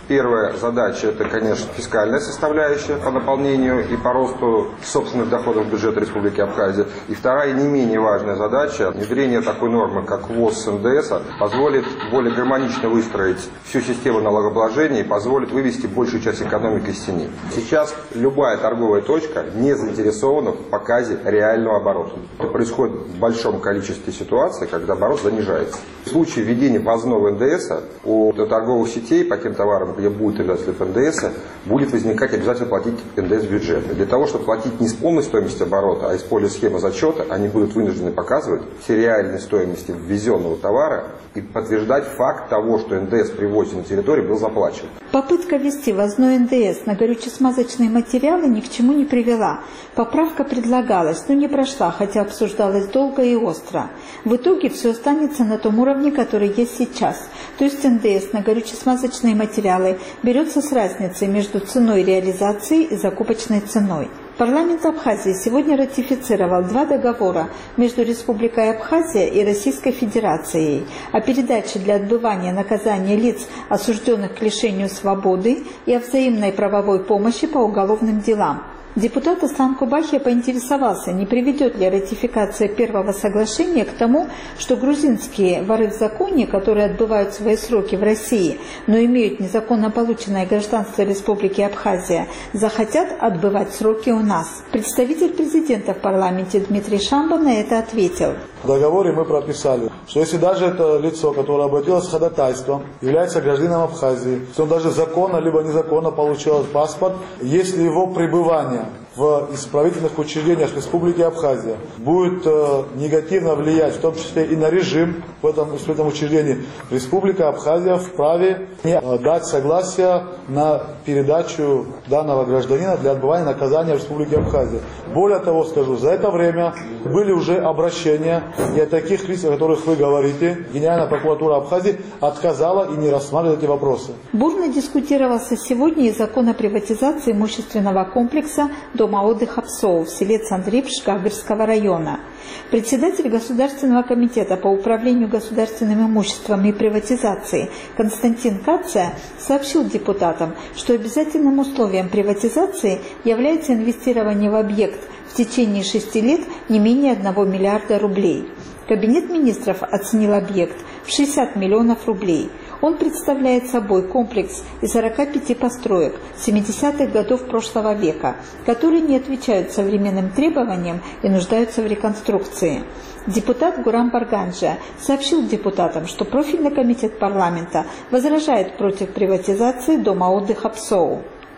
Первая задача – это, конечно, фискальная составляющая по наполнению и по росту собственных доходов бюджета Республики Абхазия. И вторая, не менее важная задача – внедрение такой нормы, как ввоз с эн дэ эс, позволит более гармонично выстроить всю систему налогообложения и позволит вывести большую часть экономики из тени. Сейчас любая торговая точка не заинтересована в показе реального оборота. Это происходит в большом количестве ситуаций, когда оборот занижается. В случае введения ввозного эн дэ эс у торговых сетей по тем товарам, где будет обязательно эн дэ эс, будет возникать обязательно платить эн дэ эс в бюджет. Для того, чтобы платить не с полной стоимости оборота, а используя схему зачета, они будут вынуждены показывать все реальные стоимости ввезенного товара и подтверждать факт того, что эн дэ эс при ввозе на территории был заплачен. Попытка ввести ввозной эн дэ эс на горюче-смазочные материалы ни к чему не привела. Поправка предлагалась, но не прошла, хотя обсуждалась долго и остро. В итоге все останется на том уровне, который есть сейчас. То есть эн дэ эс на горюче-смазочные материалы берется с разницей между ценой реализации и закупочной ценой. Парламент Абхазии сегодня ратифицировал два договора между Республикой Абхазия и Российской Федерацией о передаче для отбывания наказания лиц, осужденных к лишению свободы, и о взаимной правовой помощи по уголовным делам. Депутат Аслан Кубахия поинтересовался, не приведет ли ратификация первого соглашения к тому, что грузинские воры в законе, которые отбывают свои сроки в России, но имеют незаконно полученное гражданство Республики Абхазия, захотят отбывать сроки у нас. Представитель президента в парламенте Дмитрий Шамба на это ответил. В договоре мы прописали, что если даже это лицо, которое обратилось с ходатайством, является гражданином Абхазии, если он даже законно либо незаконно получил паспорт, если его пребывание в исправительных учреждениях Республики Абхазия будет э, негативно влиять, в том числе и на режим в этом исправительном учреждении, Республика Абхазия вправе не э, дать согласие на передачу данного гражданина для отбывания наказания в Республике Абхазия. Более того, скажу, за это время были уже обращения, и от таких лиц, о которых вы говорите, Генеральная прокуратура Абхазии отказала и не рассматривает эти вопросы. Бурно дискутировался сегодня и закон о приватизации имущественного комплекса дома отдыха Псоу в селе Цандрипш Гагырского района. Председатель Государственного комитета по управлению государственным имуществом и приватизации Константин Кация сообщил депутатам, что обязательным условием приватизации является инвестирование в объект в течение шести лет не менее одного миллиарда рублей. Кабинет министров оценил объект в шестьдесят миллионов рублей. Он представляет собой комплекс из сорока пяти построек семидесятых годов прошлого века, которые не отвечают современным требованиям и нуждаются в реконструкции. Депутат Гурам Барганджа сообщил депутатам, что профильный комитет парламента возражает против приватизации дома отдыха Псоу.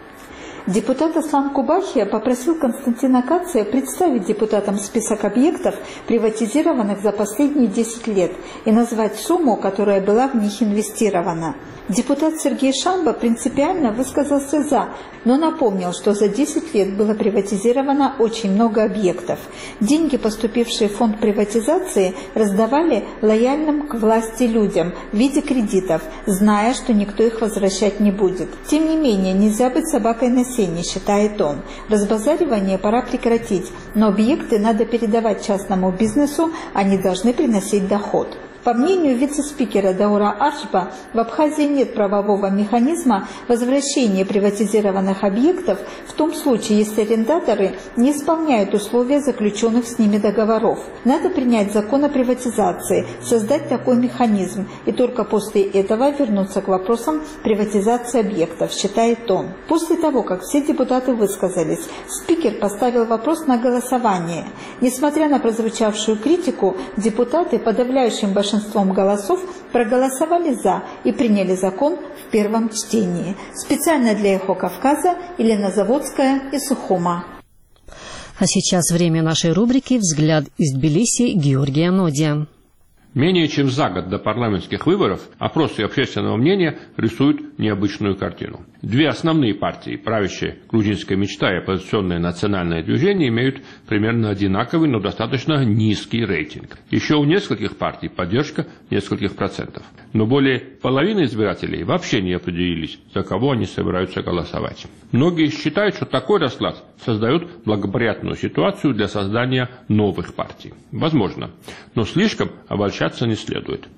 Депутат Аслан Кубахия попросил Константина Кация представить депутатам список объектов, приватизированных за последние десять лет, и назвать сумму, которая была в них инвестирована. Депутат Сергей Шамба принципиально высказался «за», но напомнил, что за десять лет было приватизировано очень много объектов. Деньги, поступившие в фонд приватизации, раздавали лояльным к власти людям в виде кредитов, зная, что никто их возвращать не будет. Тем не менее, нельзя быть собакой на сене, считает он. Разбазаривание пора прекратить, но объекты надо передавать частному бизнесу, они должны приносить доход. По мнению вице-спикера Даура Аршба, в Абхазии нет правового механизма возвращения приватизированных объектов в том случае, если арендаторы не исполняют условия заключенных с ними договоров. Надо принять закон о приватизации, создать такой механизм, и только после этого вернуться к вопросам приватизации объектов, считает он. После того, как все депутаты высказались, спикер поставил вопрос на голосование. Несмотря на прозвучавшую критику, депутаты подавляющим большинством голосов проголосовали «за» и приняли закон в первом чтении. Специально для «Эхо Кавказа» Елена Заводская и Сухума. А сейчас время нашей рубрики «Взгляд из Тбилиси» Георгия Нодия. Менее чем за год до парламентских выборов опросы общественного мнения рисуют необычную картину. Две основные партии, правящая грузинская мечта и оппозиционное национальное движение, имеют примерно одинаковый, но достаточно низкий рейтинг. Еще у нескольких партий поддержка нескольких процентов. Но более половины избирателей вообще не определились, за кого они собираются голосовать. Многие считают, что такой расклад создает благоприятную ситуацию для создания новых партий. Возможно, но слишком обольщаться не следует.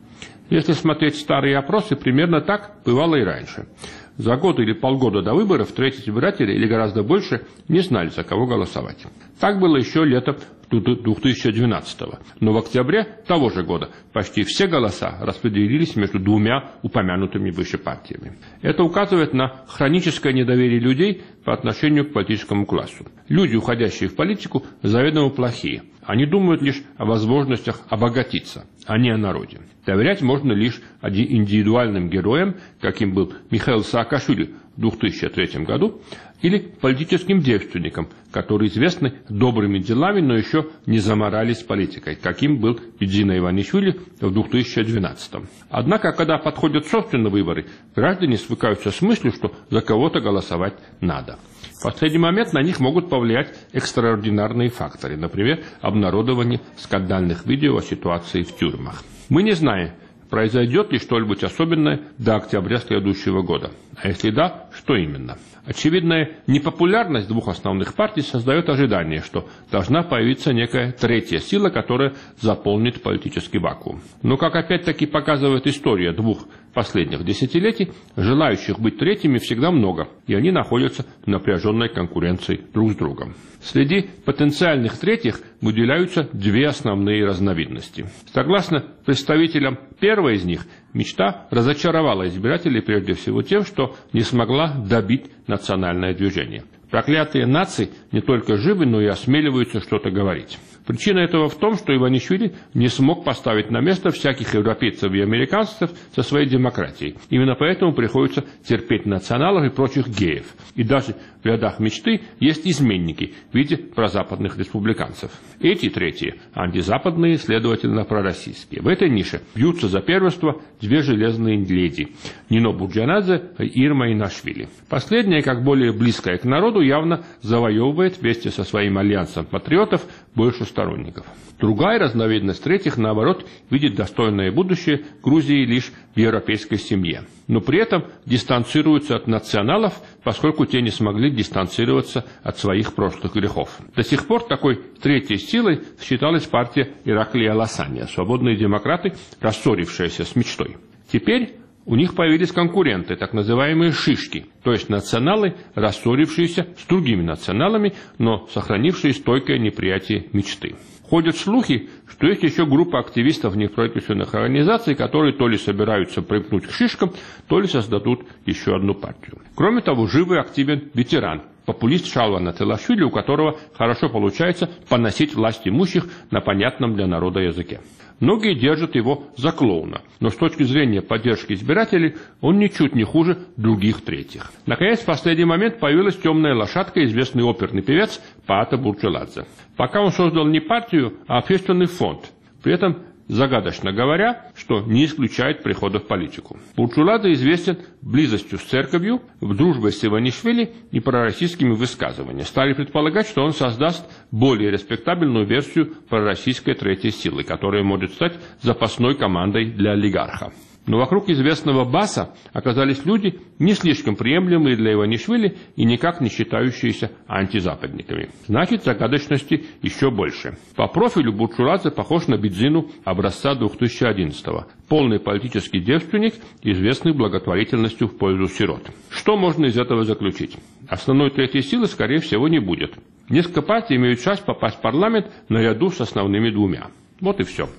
Если смотреть старые опросы, примерно так бывало и раньше. За год или полгода до выборов треть избирателей или гораздо больше не знали, за кого голосовать. Так было еще летом две тысячи двенадцатого. Но в октябре того же года почти все голоса распределились между двумя упомянутыми выше партиями. Это указывает на хроническое недоверие людей по отношению к политическому классу. Люди, уходящие в политику, заведомо плохие. Они думают лишь о возможностях обогатиться, а не о народе. Доверять можно лишь индивидуальным героям, каким был Михаил Саакашвили в две тысячи третьем году, или политическим девственникам, которые известны добрыми делами, но еще не заморались политикой, каким был Бидзина Иванишвили в две тысячи двенадцатом. Однако, когда подходят собственные выборы, граждане свыкаются с мыслью, что за кого-то голосовать надо. В последний момент на них могут повлиять экстраординарные факторы, например, обнародование скандальных видео о ситуации в тюрьмах. Мы не знаем, произойдет ли что-нибудь особенное до октября следующего года. А если да, что именно? Очевидная непопулярность двух основных партий создает ожидание, что должна появиться некая третья сила, которая заполнит политический вакуум. Но, как опять-таки показывает история двух последних десятилетий, желающих быть третьими всегда много, и они находятся в напряженной конкуренции друг с другом. Среди потенциальных третьих выделяются две основные разновидности. Согласно представителям первой из них, мечта разочаровала избирателей прежде всего тем, что не смогла добить национальное движение. Проклятые нации не только живы, но и осмеливаются что-то говорить. Причина этого в том, что Иванишвили не смог поставить на место всяких европейцев и американцев со своей демократией. Именно поэтому приходится терпеть националов и прочих геев. И даже в рядах мечты есть изменники в виде прозападных республиканцев. Эти третьи – антизападные, следовательно, пророссийские. В этой нише бьются за первенство две железные леди – Нино Бурджанадзе и Ирма Инашвили. Последняя, как более близкая к народу, явно завоевывает вместе со своим альянсом патриотов больше сторонников. Другая разновидность третьих, наоборот, видит достойное будущее Грузии лишь в европейской семье. Но при этом дистанцируются от националов, поскольку те не смогли дистанцироваться от своих прошлых грехов. До сих пор такой третьей силой считалась партия Ираклия Ласания, свободные демократы, рассорившиеся с мечтой. Теперь у них появились конкуренты, так называемые шишки, то есть националы, рассорившиеся с другими националами, но сохранившие стойкое неприятие мечты. Ходят слухи, что есть еще группа активистов неправительственных организаций, которые то ли собираются припнуть к шишкам, то ли создадут еще одну партию. Кроме того, жив и активен ветеран, популист Шалва Телашвили, у которого хорошо получается поносить власть имущих на понятном для народа языке. Многие держат его за клоуна, но с точки зрения поддержки избирателей он ничуть не хуже других третьих. Наконец, в последний момент появилась темная лошадка, известный оперный певец Паата Бурджеладзе. Пока он создал не партию, а общественный фонд. При этом загадочно говоря, что не исключает прихода в политику. Бурджеладзе известен близостью с церковью, в дружбе с Иванишвили и пророссийскими высказываниями. Стали предполагать, что он создаст более респектабельную версию пророссийской третьей силы, которая может стать запасной командой для олигарха. Но вокруг известного Баса оказались люди, не слишком приемлемые для Иванишвили и никак не считающиеся антизападниками. Значит, загадочности еще больше. По профилю Бурджеладзе похож на Бидзину образца две тысячи одиннадцатого. Полный политический девственник, известный благотворительностью в пользу сирот. Что можно из этого заключить? Основной третьей силы, скорее всего, не будет. Несколько партий имеют шанс попасть в парламент наряду с основными двумя. Вот и все.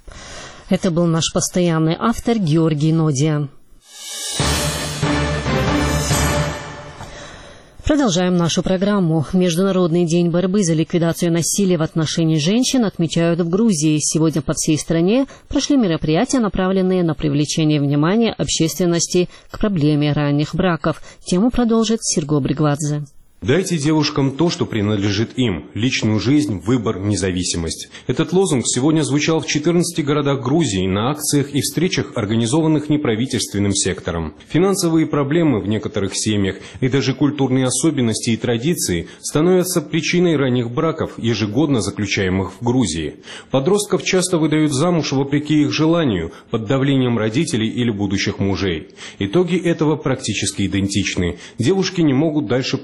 Это был наш постоянный автор Георгий Нодия. Продолжаем нашу программу. Международный день борьбы за ликвидацию насилия в отношении женщин отмечают в Грузии. Сегодня по всей стране прошли мероприятия, направленные на привлечение внимания общественности к проблеме ранних браков. Тему продолжит Серго Бригвадзе. Дайте девушкам то, что принадлежит им – личную жизнь, выбор, независимость. Этот лозунг сегодня звучал в четырнадцати городах Грузии на акциях и встречах, организованных неправительственным сектором. Финансовые проблемы в некоторых семьях и даже культурные особенности и традиции становятся причиной ранних браков, ежегодно заключаемых в Грузии. Подростков часто выдают замуж вопреки их желанию, под давлением родителей или будущих мужей. Итоги этого практически идентичны. Девушки не могут дальше получать образование.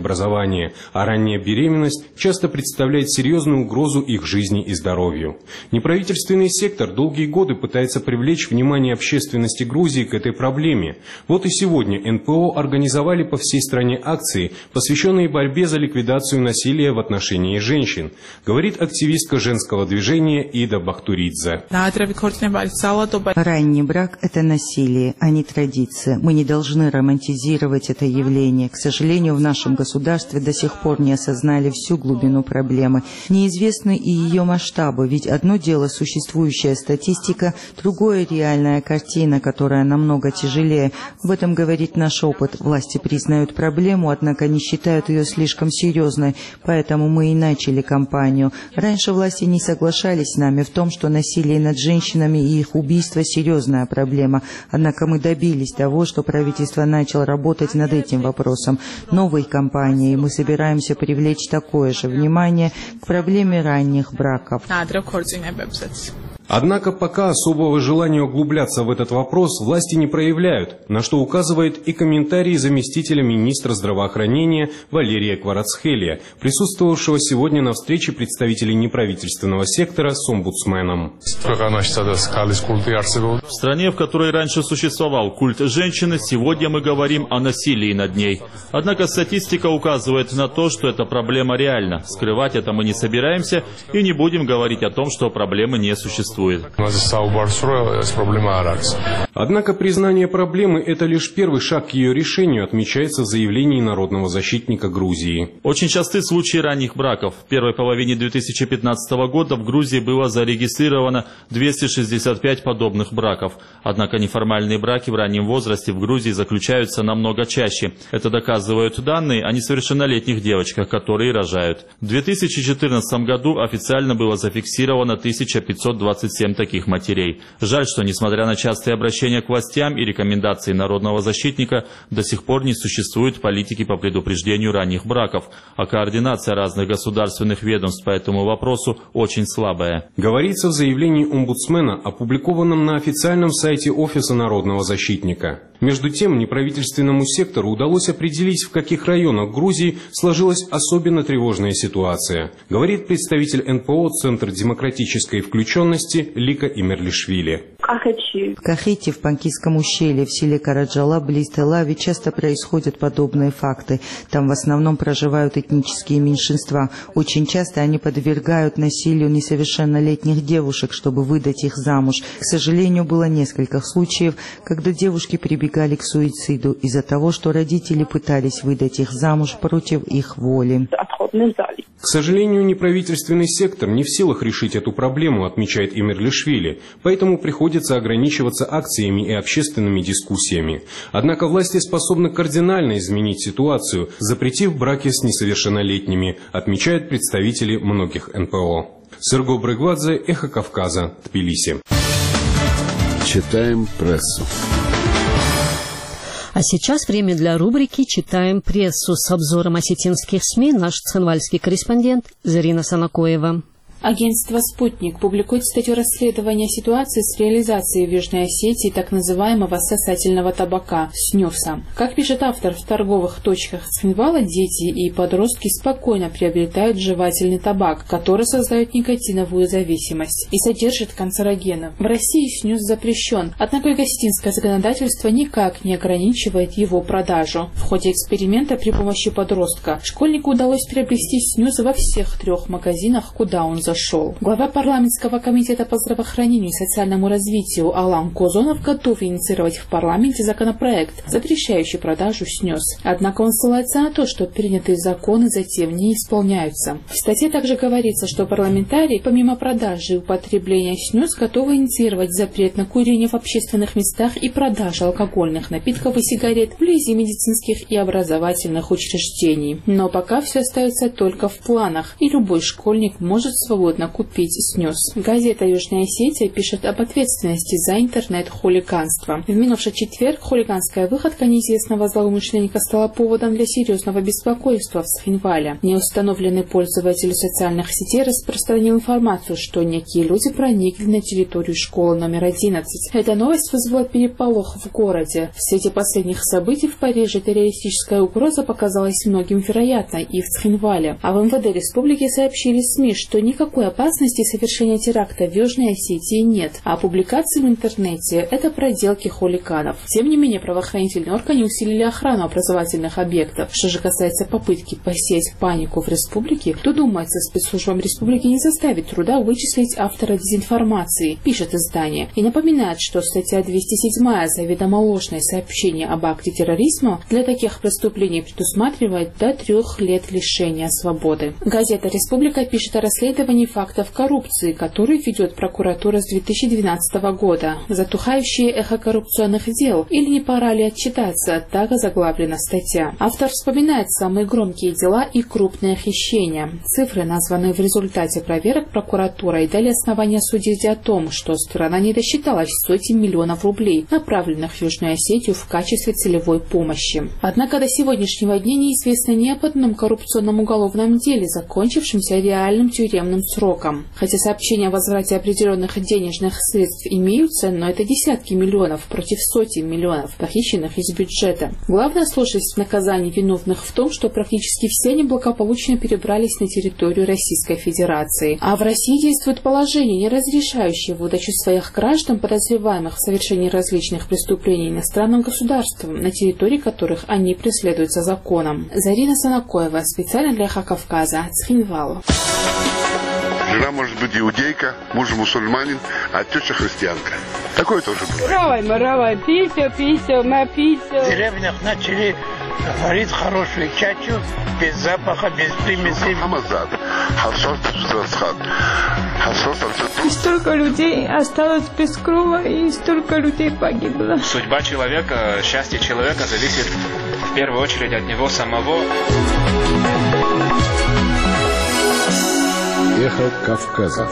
образование, а ранняя беременность часто представляет серьезную угрозу их жизни и здоровью. Неправительственный сектор долгие годы пытается привлечь внимание общественности Грузии к этой проблеме. Вот и сегодня эн пэ о организовали по всей стране акции, посвященные борьбе за ликвидацию насилия в отношении женщин, говорит активистка женского движения Ида Бахтуридзе. Ранний брак – это насилие, а не традиция. Мы не должны романтизировать это явление. К сожалению, в нашем государстве до сих пор не осознали всю глубину проблемы. Неизвестны и ее масштабы, ведь одно дело существующая статистика, другое – реальная картина, которая намного тяжелее. В этом говорит наш опыт. Власти признают проблему, однако не считают ее слишком серьезной, поэтому мы и начали кампанию. Раньше власти не соглашались с нами в том, что насилие над женщинами и их убийство – серьезная проблема. Однако мы добились того, что правительство начало работать над этим вопросом. Новой кампанией мы собираемся привлечь такое же внимание к проблеме ранних браков. Однако пока особого желания углубляться в этот вопрос власти не проявляют, на что указывает и комментарий заместителя министра здравоохранения Валерия Кварацхелия, присутствовавшего сегодня на встрече представителей неправительственного сектора с омбудсменом. В стране, в которой раньше существовал культ женщины, сегодня мы говорим о насилии над ней. Однако статистика указывает на то, что эта проблема реальна. Скрывать это мы не собираемся и не будем говорить о том, что проблемы не существует. Однако признание проблемы – это лишь первый шаг к ее решению, отмечается в заявлении народного защитника Грузии. Очень часты случаи ранних браков. В первой половине две тысячи пятнадцатого года в Грузии было зарегистрировано двести шестьдесят пять подобных браков. Однако неформальные браки в раннем возрасте в Грузии заключаются намного чаще. Это доказывают данные о несовершеннолетних девочках, которые рожают. В две тысячи четырнадцатом году официально было зафиксировано тысяча пятьсот двадцать семь таких матерей. Жаль, что несмотря на частые обращения к властям и рекомендации народного защитника, до сих пор не существует политики по предупреждению ранних браков, а координация разных государственных ведомств по этому вопросу очень слабая. Говорится в заявлении омбудсмена, опубликованном на официальном сайте Офиса народного защитника. Между тем, неправительственному сектору удалось определить, в каких районах Грузии сложилась особенно тревожная ситуация, говорит представитель эн пэ о Центр демократической включенности Лика Имерлишвили. В Кахете, в Панкийском ущелье, в селе Караджала, близ Телави, часто происходят подобные факты. Там в основном проживают этнические меньшинства. Очень часто они подвергают насилию несовершеннолетних девушек, чтобы выдать их замуж. К сожалению, было несколько случаев, когда девушки прибегали к суициду из-за того, что родители пытались выдать их замуж против их воли. К сожалению, неправительственный сектор не в силах решить эту проблему, отмечает Имерлишвили, поэтому приходится ограничиваться акциями и общественными дискуссиями. Однако власти способны кардинально изменить ситуацию, запретив браки с несовершеннолетними, отмечают представители многих эн пэ о. Серго Брыгвадзе, Эхо Кавказа, Тбилиси. Читаем прессу. А сейчас время для рубрики «Читаем прессу» с обзором осетинских СМИ наш цхинвальский корреспондент Зарина Санакоева. Агентство «Спутник» публикует статью расследования ситуации с реализацией в Южной Осетии так называемого сосательного табака – снюса. Как пишет автор, в торговых точках Цхинвала дети и подростки спокойно приобретают жевательный табак, который создает никотиновую зависимость и содержит канцерогены. В России снюс запрещен, однако осетинское законодательство никак не ограничивает его продажу. В ходе эксперимента при помощи подростка школьнику удалось приобрести снюс во всех трех магазинах, куда он зашел. Глава парламентского комитета по здравоохранению и социальному развитию Алан Козонов готов инициировать в парламенте законопроект, запрещающий продажу снюс. Однако он ссылается на то, что принятые законы затем не исполняются. В статье также говорится, что парламентарии, помимо продажи и употребления снюс, готовы инициировать запрет на курение в общественных местах и продажу алкогольных напитков и сигарет вблизи медицинских и образовательных учреждений. Но пока все остается только в планах, и любой школьник может свободно угодно купить снюс. Газета «Южная Осетия» пишет об ответственности за интернет-хулиганство. В минувший четверг хулиганская выходка неизвестного злоумышленника стала поводом для серьезного беспокойства в Схинвале. Неустановленный пользователь социальных сетей распространил информацию, что некие люди проникли на территорию школы номер одиннадцать. Эта новость вызвала переполох в городе. В свете последних событий в Париже террористическая угроза показалась многим вероятной и в Схинвале. А в эм вэ дэ республики сообщили СМИ, что никакой опасности совершения теракта в Южной Осетии нет, а публикации в интернете – это проделки хулиганов. Тем не менее, правоохранительные органы усилили охрану образовательных объектов. Что же касается попытки посеять панику в республике, то, думается, спецслужбам республики не заставит труда вычислить автора дезинформации, пишет издание, и напоминает, что статья двести седьмая заведомо ложное сообщение об акте терроризма для таких преступлений предусматривает до трех лет лишения свободы. Газета «Республика» пишет о расследовании фактов коррупции, которые ведет прокуратура с две тысячи двенадцатого года. Затухающее эхо коррупционных дел, или не пора ли отчитаться, так озаглавлена статья. Автор вспоминает самые громкие дела и крупные хищения. Цифры, названные в результате проверок прокуратурой, дали основания судить о том, что страна не досчиталась сотен миллионов рублей, направленных в Южную Осетию в качестве целевой помощи. Однако до сегодняшнего дня неизвестно ни об одном коррупционном уголовном деле, закончившемся реальным тюремным сроком. Хотя сообщения о возврате определенных денежных средств имеются, но это десятки миллионов против сотен миллионов, похищенных из бюджета. Главная сложность в наказании виновных в том, что практически все они благополучно перебрались на территорию Российской Федерации. А в России действует положение, не разрешающее выдачу своих граждан, подозреваемых в совершении различных преступлений иностранным государствам, на территории которых они преследуются законом. Зарина Санакоева, специально для Эхо Кавказа, Схинвал. Жена может быть иудейка, муж мусульманин, а теща христианка. Такое тоже бывает. Равай, маравай, писю, писю, ма писю. В деревнях начали варить хорошую чачу, без запаха, без примесей. И столько людей осталось без крова, и столько людей погибло. Судьба человека, счастье человека зависит в первую очередь от него самого. Эхо Кавказа.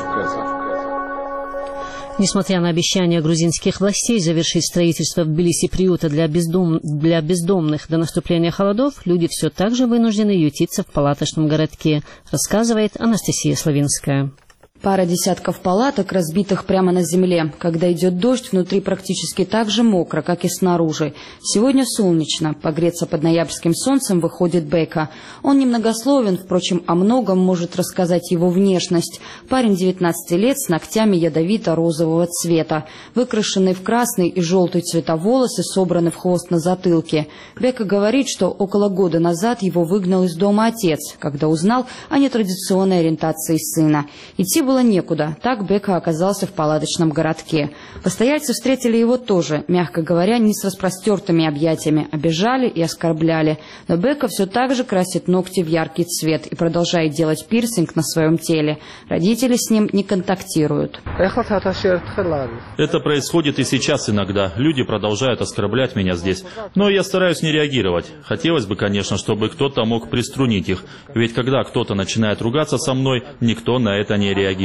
Несмотря на обещания грузинских властей завершить строительство в Тбилиси приюта для, бездом... для бездомных до наступления холодов, люди все так же вынуждены ютиться в палаточном городке, рассказывает Анастасия Славинская. Пара десятков палаток, разбитых прямо на земле. Когда идет дождь, внутри практически так же мокро, как и снаружи. Сегодня солнечно. Погреться под ноябрьским солнцем выходит Бека. Он немногословен, впрочем, о многом может рассказать его внешность. Парень девятнадцати лет с ногтями ядовито-розового цвета. Выкрашенные в красный и желтый цвета волосы собраны в хвост на затылке. Бека говорит, что около года назад его выгнал из дома отец, когда узнал о нетрадиционной ориентации сына. Идти было некуда. Так Бека оказался в палаточном городке. Постояльцы встретили его тоже, мягко говоря, не с распростертыми объятиями, обижали и оскорбляли. Но Бека все так же красит ногти в яркий цвет и продолжает делать пирсинг на своем теле. Родители с ним не контактируют. Это происходит и сейчас иногда. Люди продолжают оскорблять меня здесь. Но я стараюсь не реагировать. Хотелось бы, конечно, чтобы кто-то мог приструнить их. Ведь когда кто-то начинает ругаться со мной, никто на это не реагирует.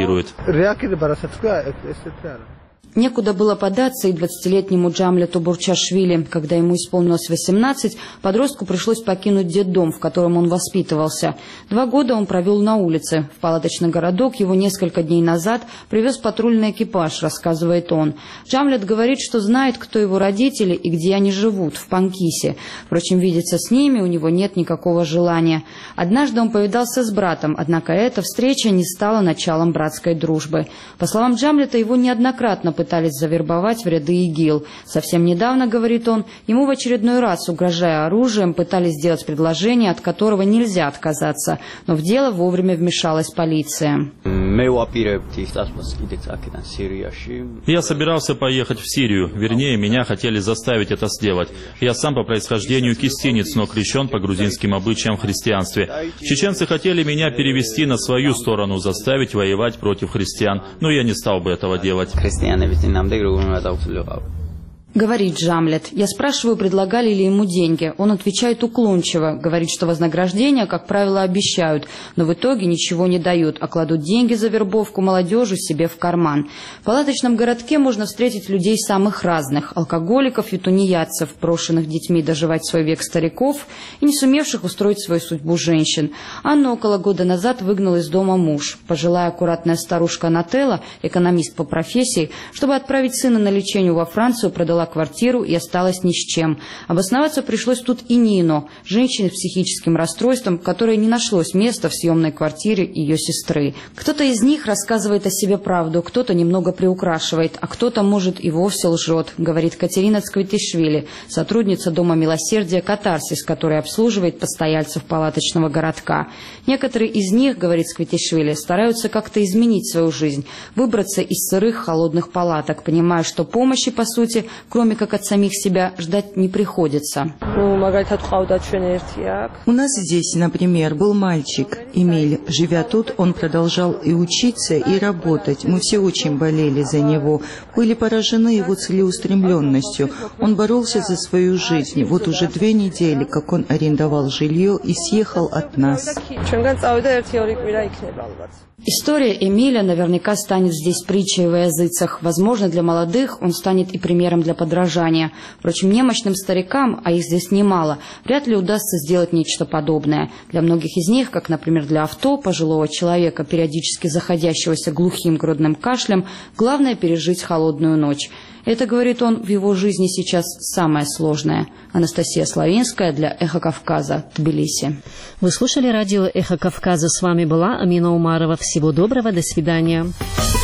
Некуда было податься и двадцатилетнему Джамлету Бурчашвили. Когда ему исполнилось восемнадцать, подростку пришлось покинуть детдом, в котором он воспитывался. Два года он провел на улице. В палаточный городок его несколько дней назад привез патрульный экипаж, рассказывает он. Джамлет говорит, что знает, кто его родители и где они живут, в Панкисе. Впрочем, видеться с ними у него нет никакого желания. Однажды он повидался с братом, однако эта встреча не стала началом братской дружбы. По словам Джамлета, его неоднократно пытались пытались завербовать в ряды ИГИЛ. Совсем недавно, говорит он, ему в очередной раз, угрожая оружием, пытались сделать предложение, от которого нельзя отказаться. Но в дело вовремя вмешалась полиция. Я собирался поехать в Сирию. Вернее, меня хотели заставить это сделать. Я сам по происхождению кистинец, но крещен по грузинским обычаям в христианстве. Чеченцы хотели меня перевести на свою сторону, заставить воевать против христиан. Но я не стал бы этого делать. Говорит Джамлет. Я спрашиваю, предлагали ли ему деньги. Он отвечает уклончиво. Говорит, что вознаграждение, как правило, обещают, но в итоге ничего не дают, а кладут деньги за вербовку молодежи себе в карман. В палаточном городке можно встретить людей самых разных. Алкоголиков и тунеядцев, брошенных детьми доживать свой век стариков и не сумевших устроить свою судьбу женщин. Анну около года назад выгнал из дома муж. Пожилая аккуратная старушка Нателла, экономист по профессии, чтобы отправить сына на лечение во Францию, продала квартиру и осталась ни с чем. Обосноваться пришлось тут и Нино, женщине с психическим расстройством, которой не нашлось места в съемной квартире ее сестры. Кто-то из них рассказывает о себе правду, кто-то немного приукрашивает, а кто-то, может, и вовсе лжет, говорит Катерина Цквитишвили, сотрудница Дома милосердия «Катарсис», который обслуживает постояльцев палаточного городка. Некоторые из них, говорит Цквитишвили, стараются как-то изменить свою жизнь, выбраться из сырых холодных палаток, понимая, что помощи, по сути, кроме как от самих себя, ждать не приходится. У нас здесь, например, был мальчик Эмиль. Живя тут, он продолжал и учиться, и работать. Мы все очень болели за него, были поражены его целеустремленностью. Он боролся за свою жизнь. Вот уже две недели, как он арендовал жилье и съехал от нас. История Эмиля наверняка станет здесь притчей во языцах. Возможно, для молодых он станет и примером для подражания. Впрочем, немощным старикам, а их здесь немало, вряд ли удастся сделать нечто подобное. Для многих из них, как, например, для авто, пожилого человека, периодически заходящегося глухим грудным кашлем, главное пережить холодную ночь. Это, говорит он, в его жизни сейчас самое сложное. Анастасия Славинская для «Эхо Кавказа», Тбилиси. Вы слушали радио «Эхо Кавказа». С вами была Амина Умарова. Всего доброго, до свидания.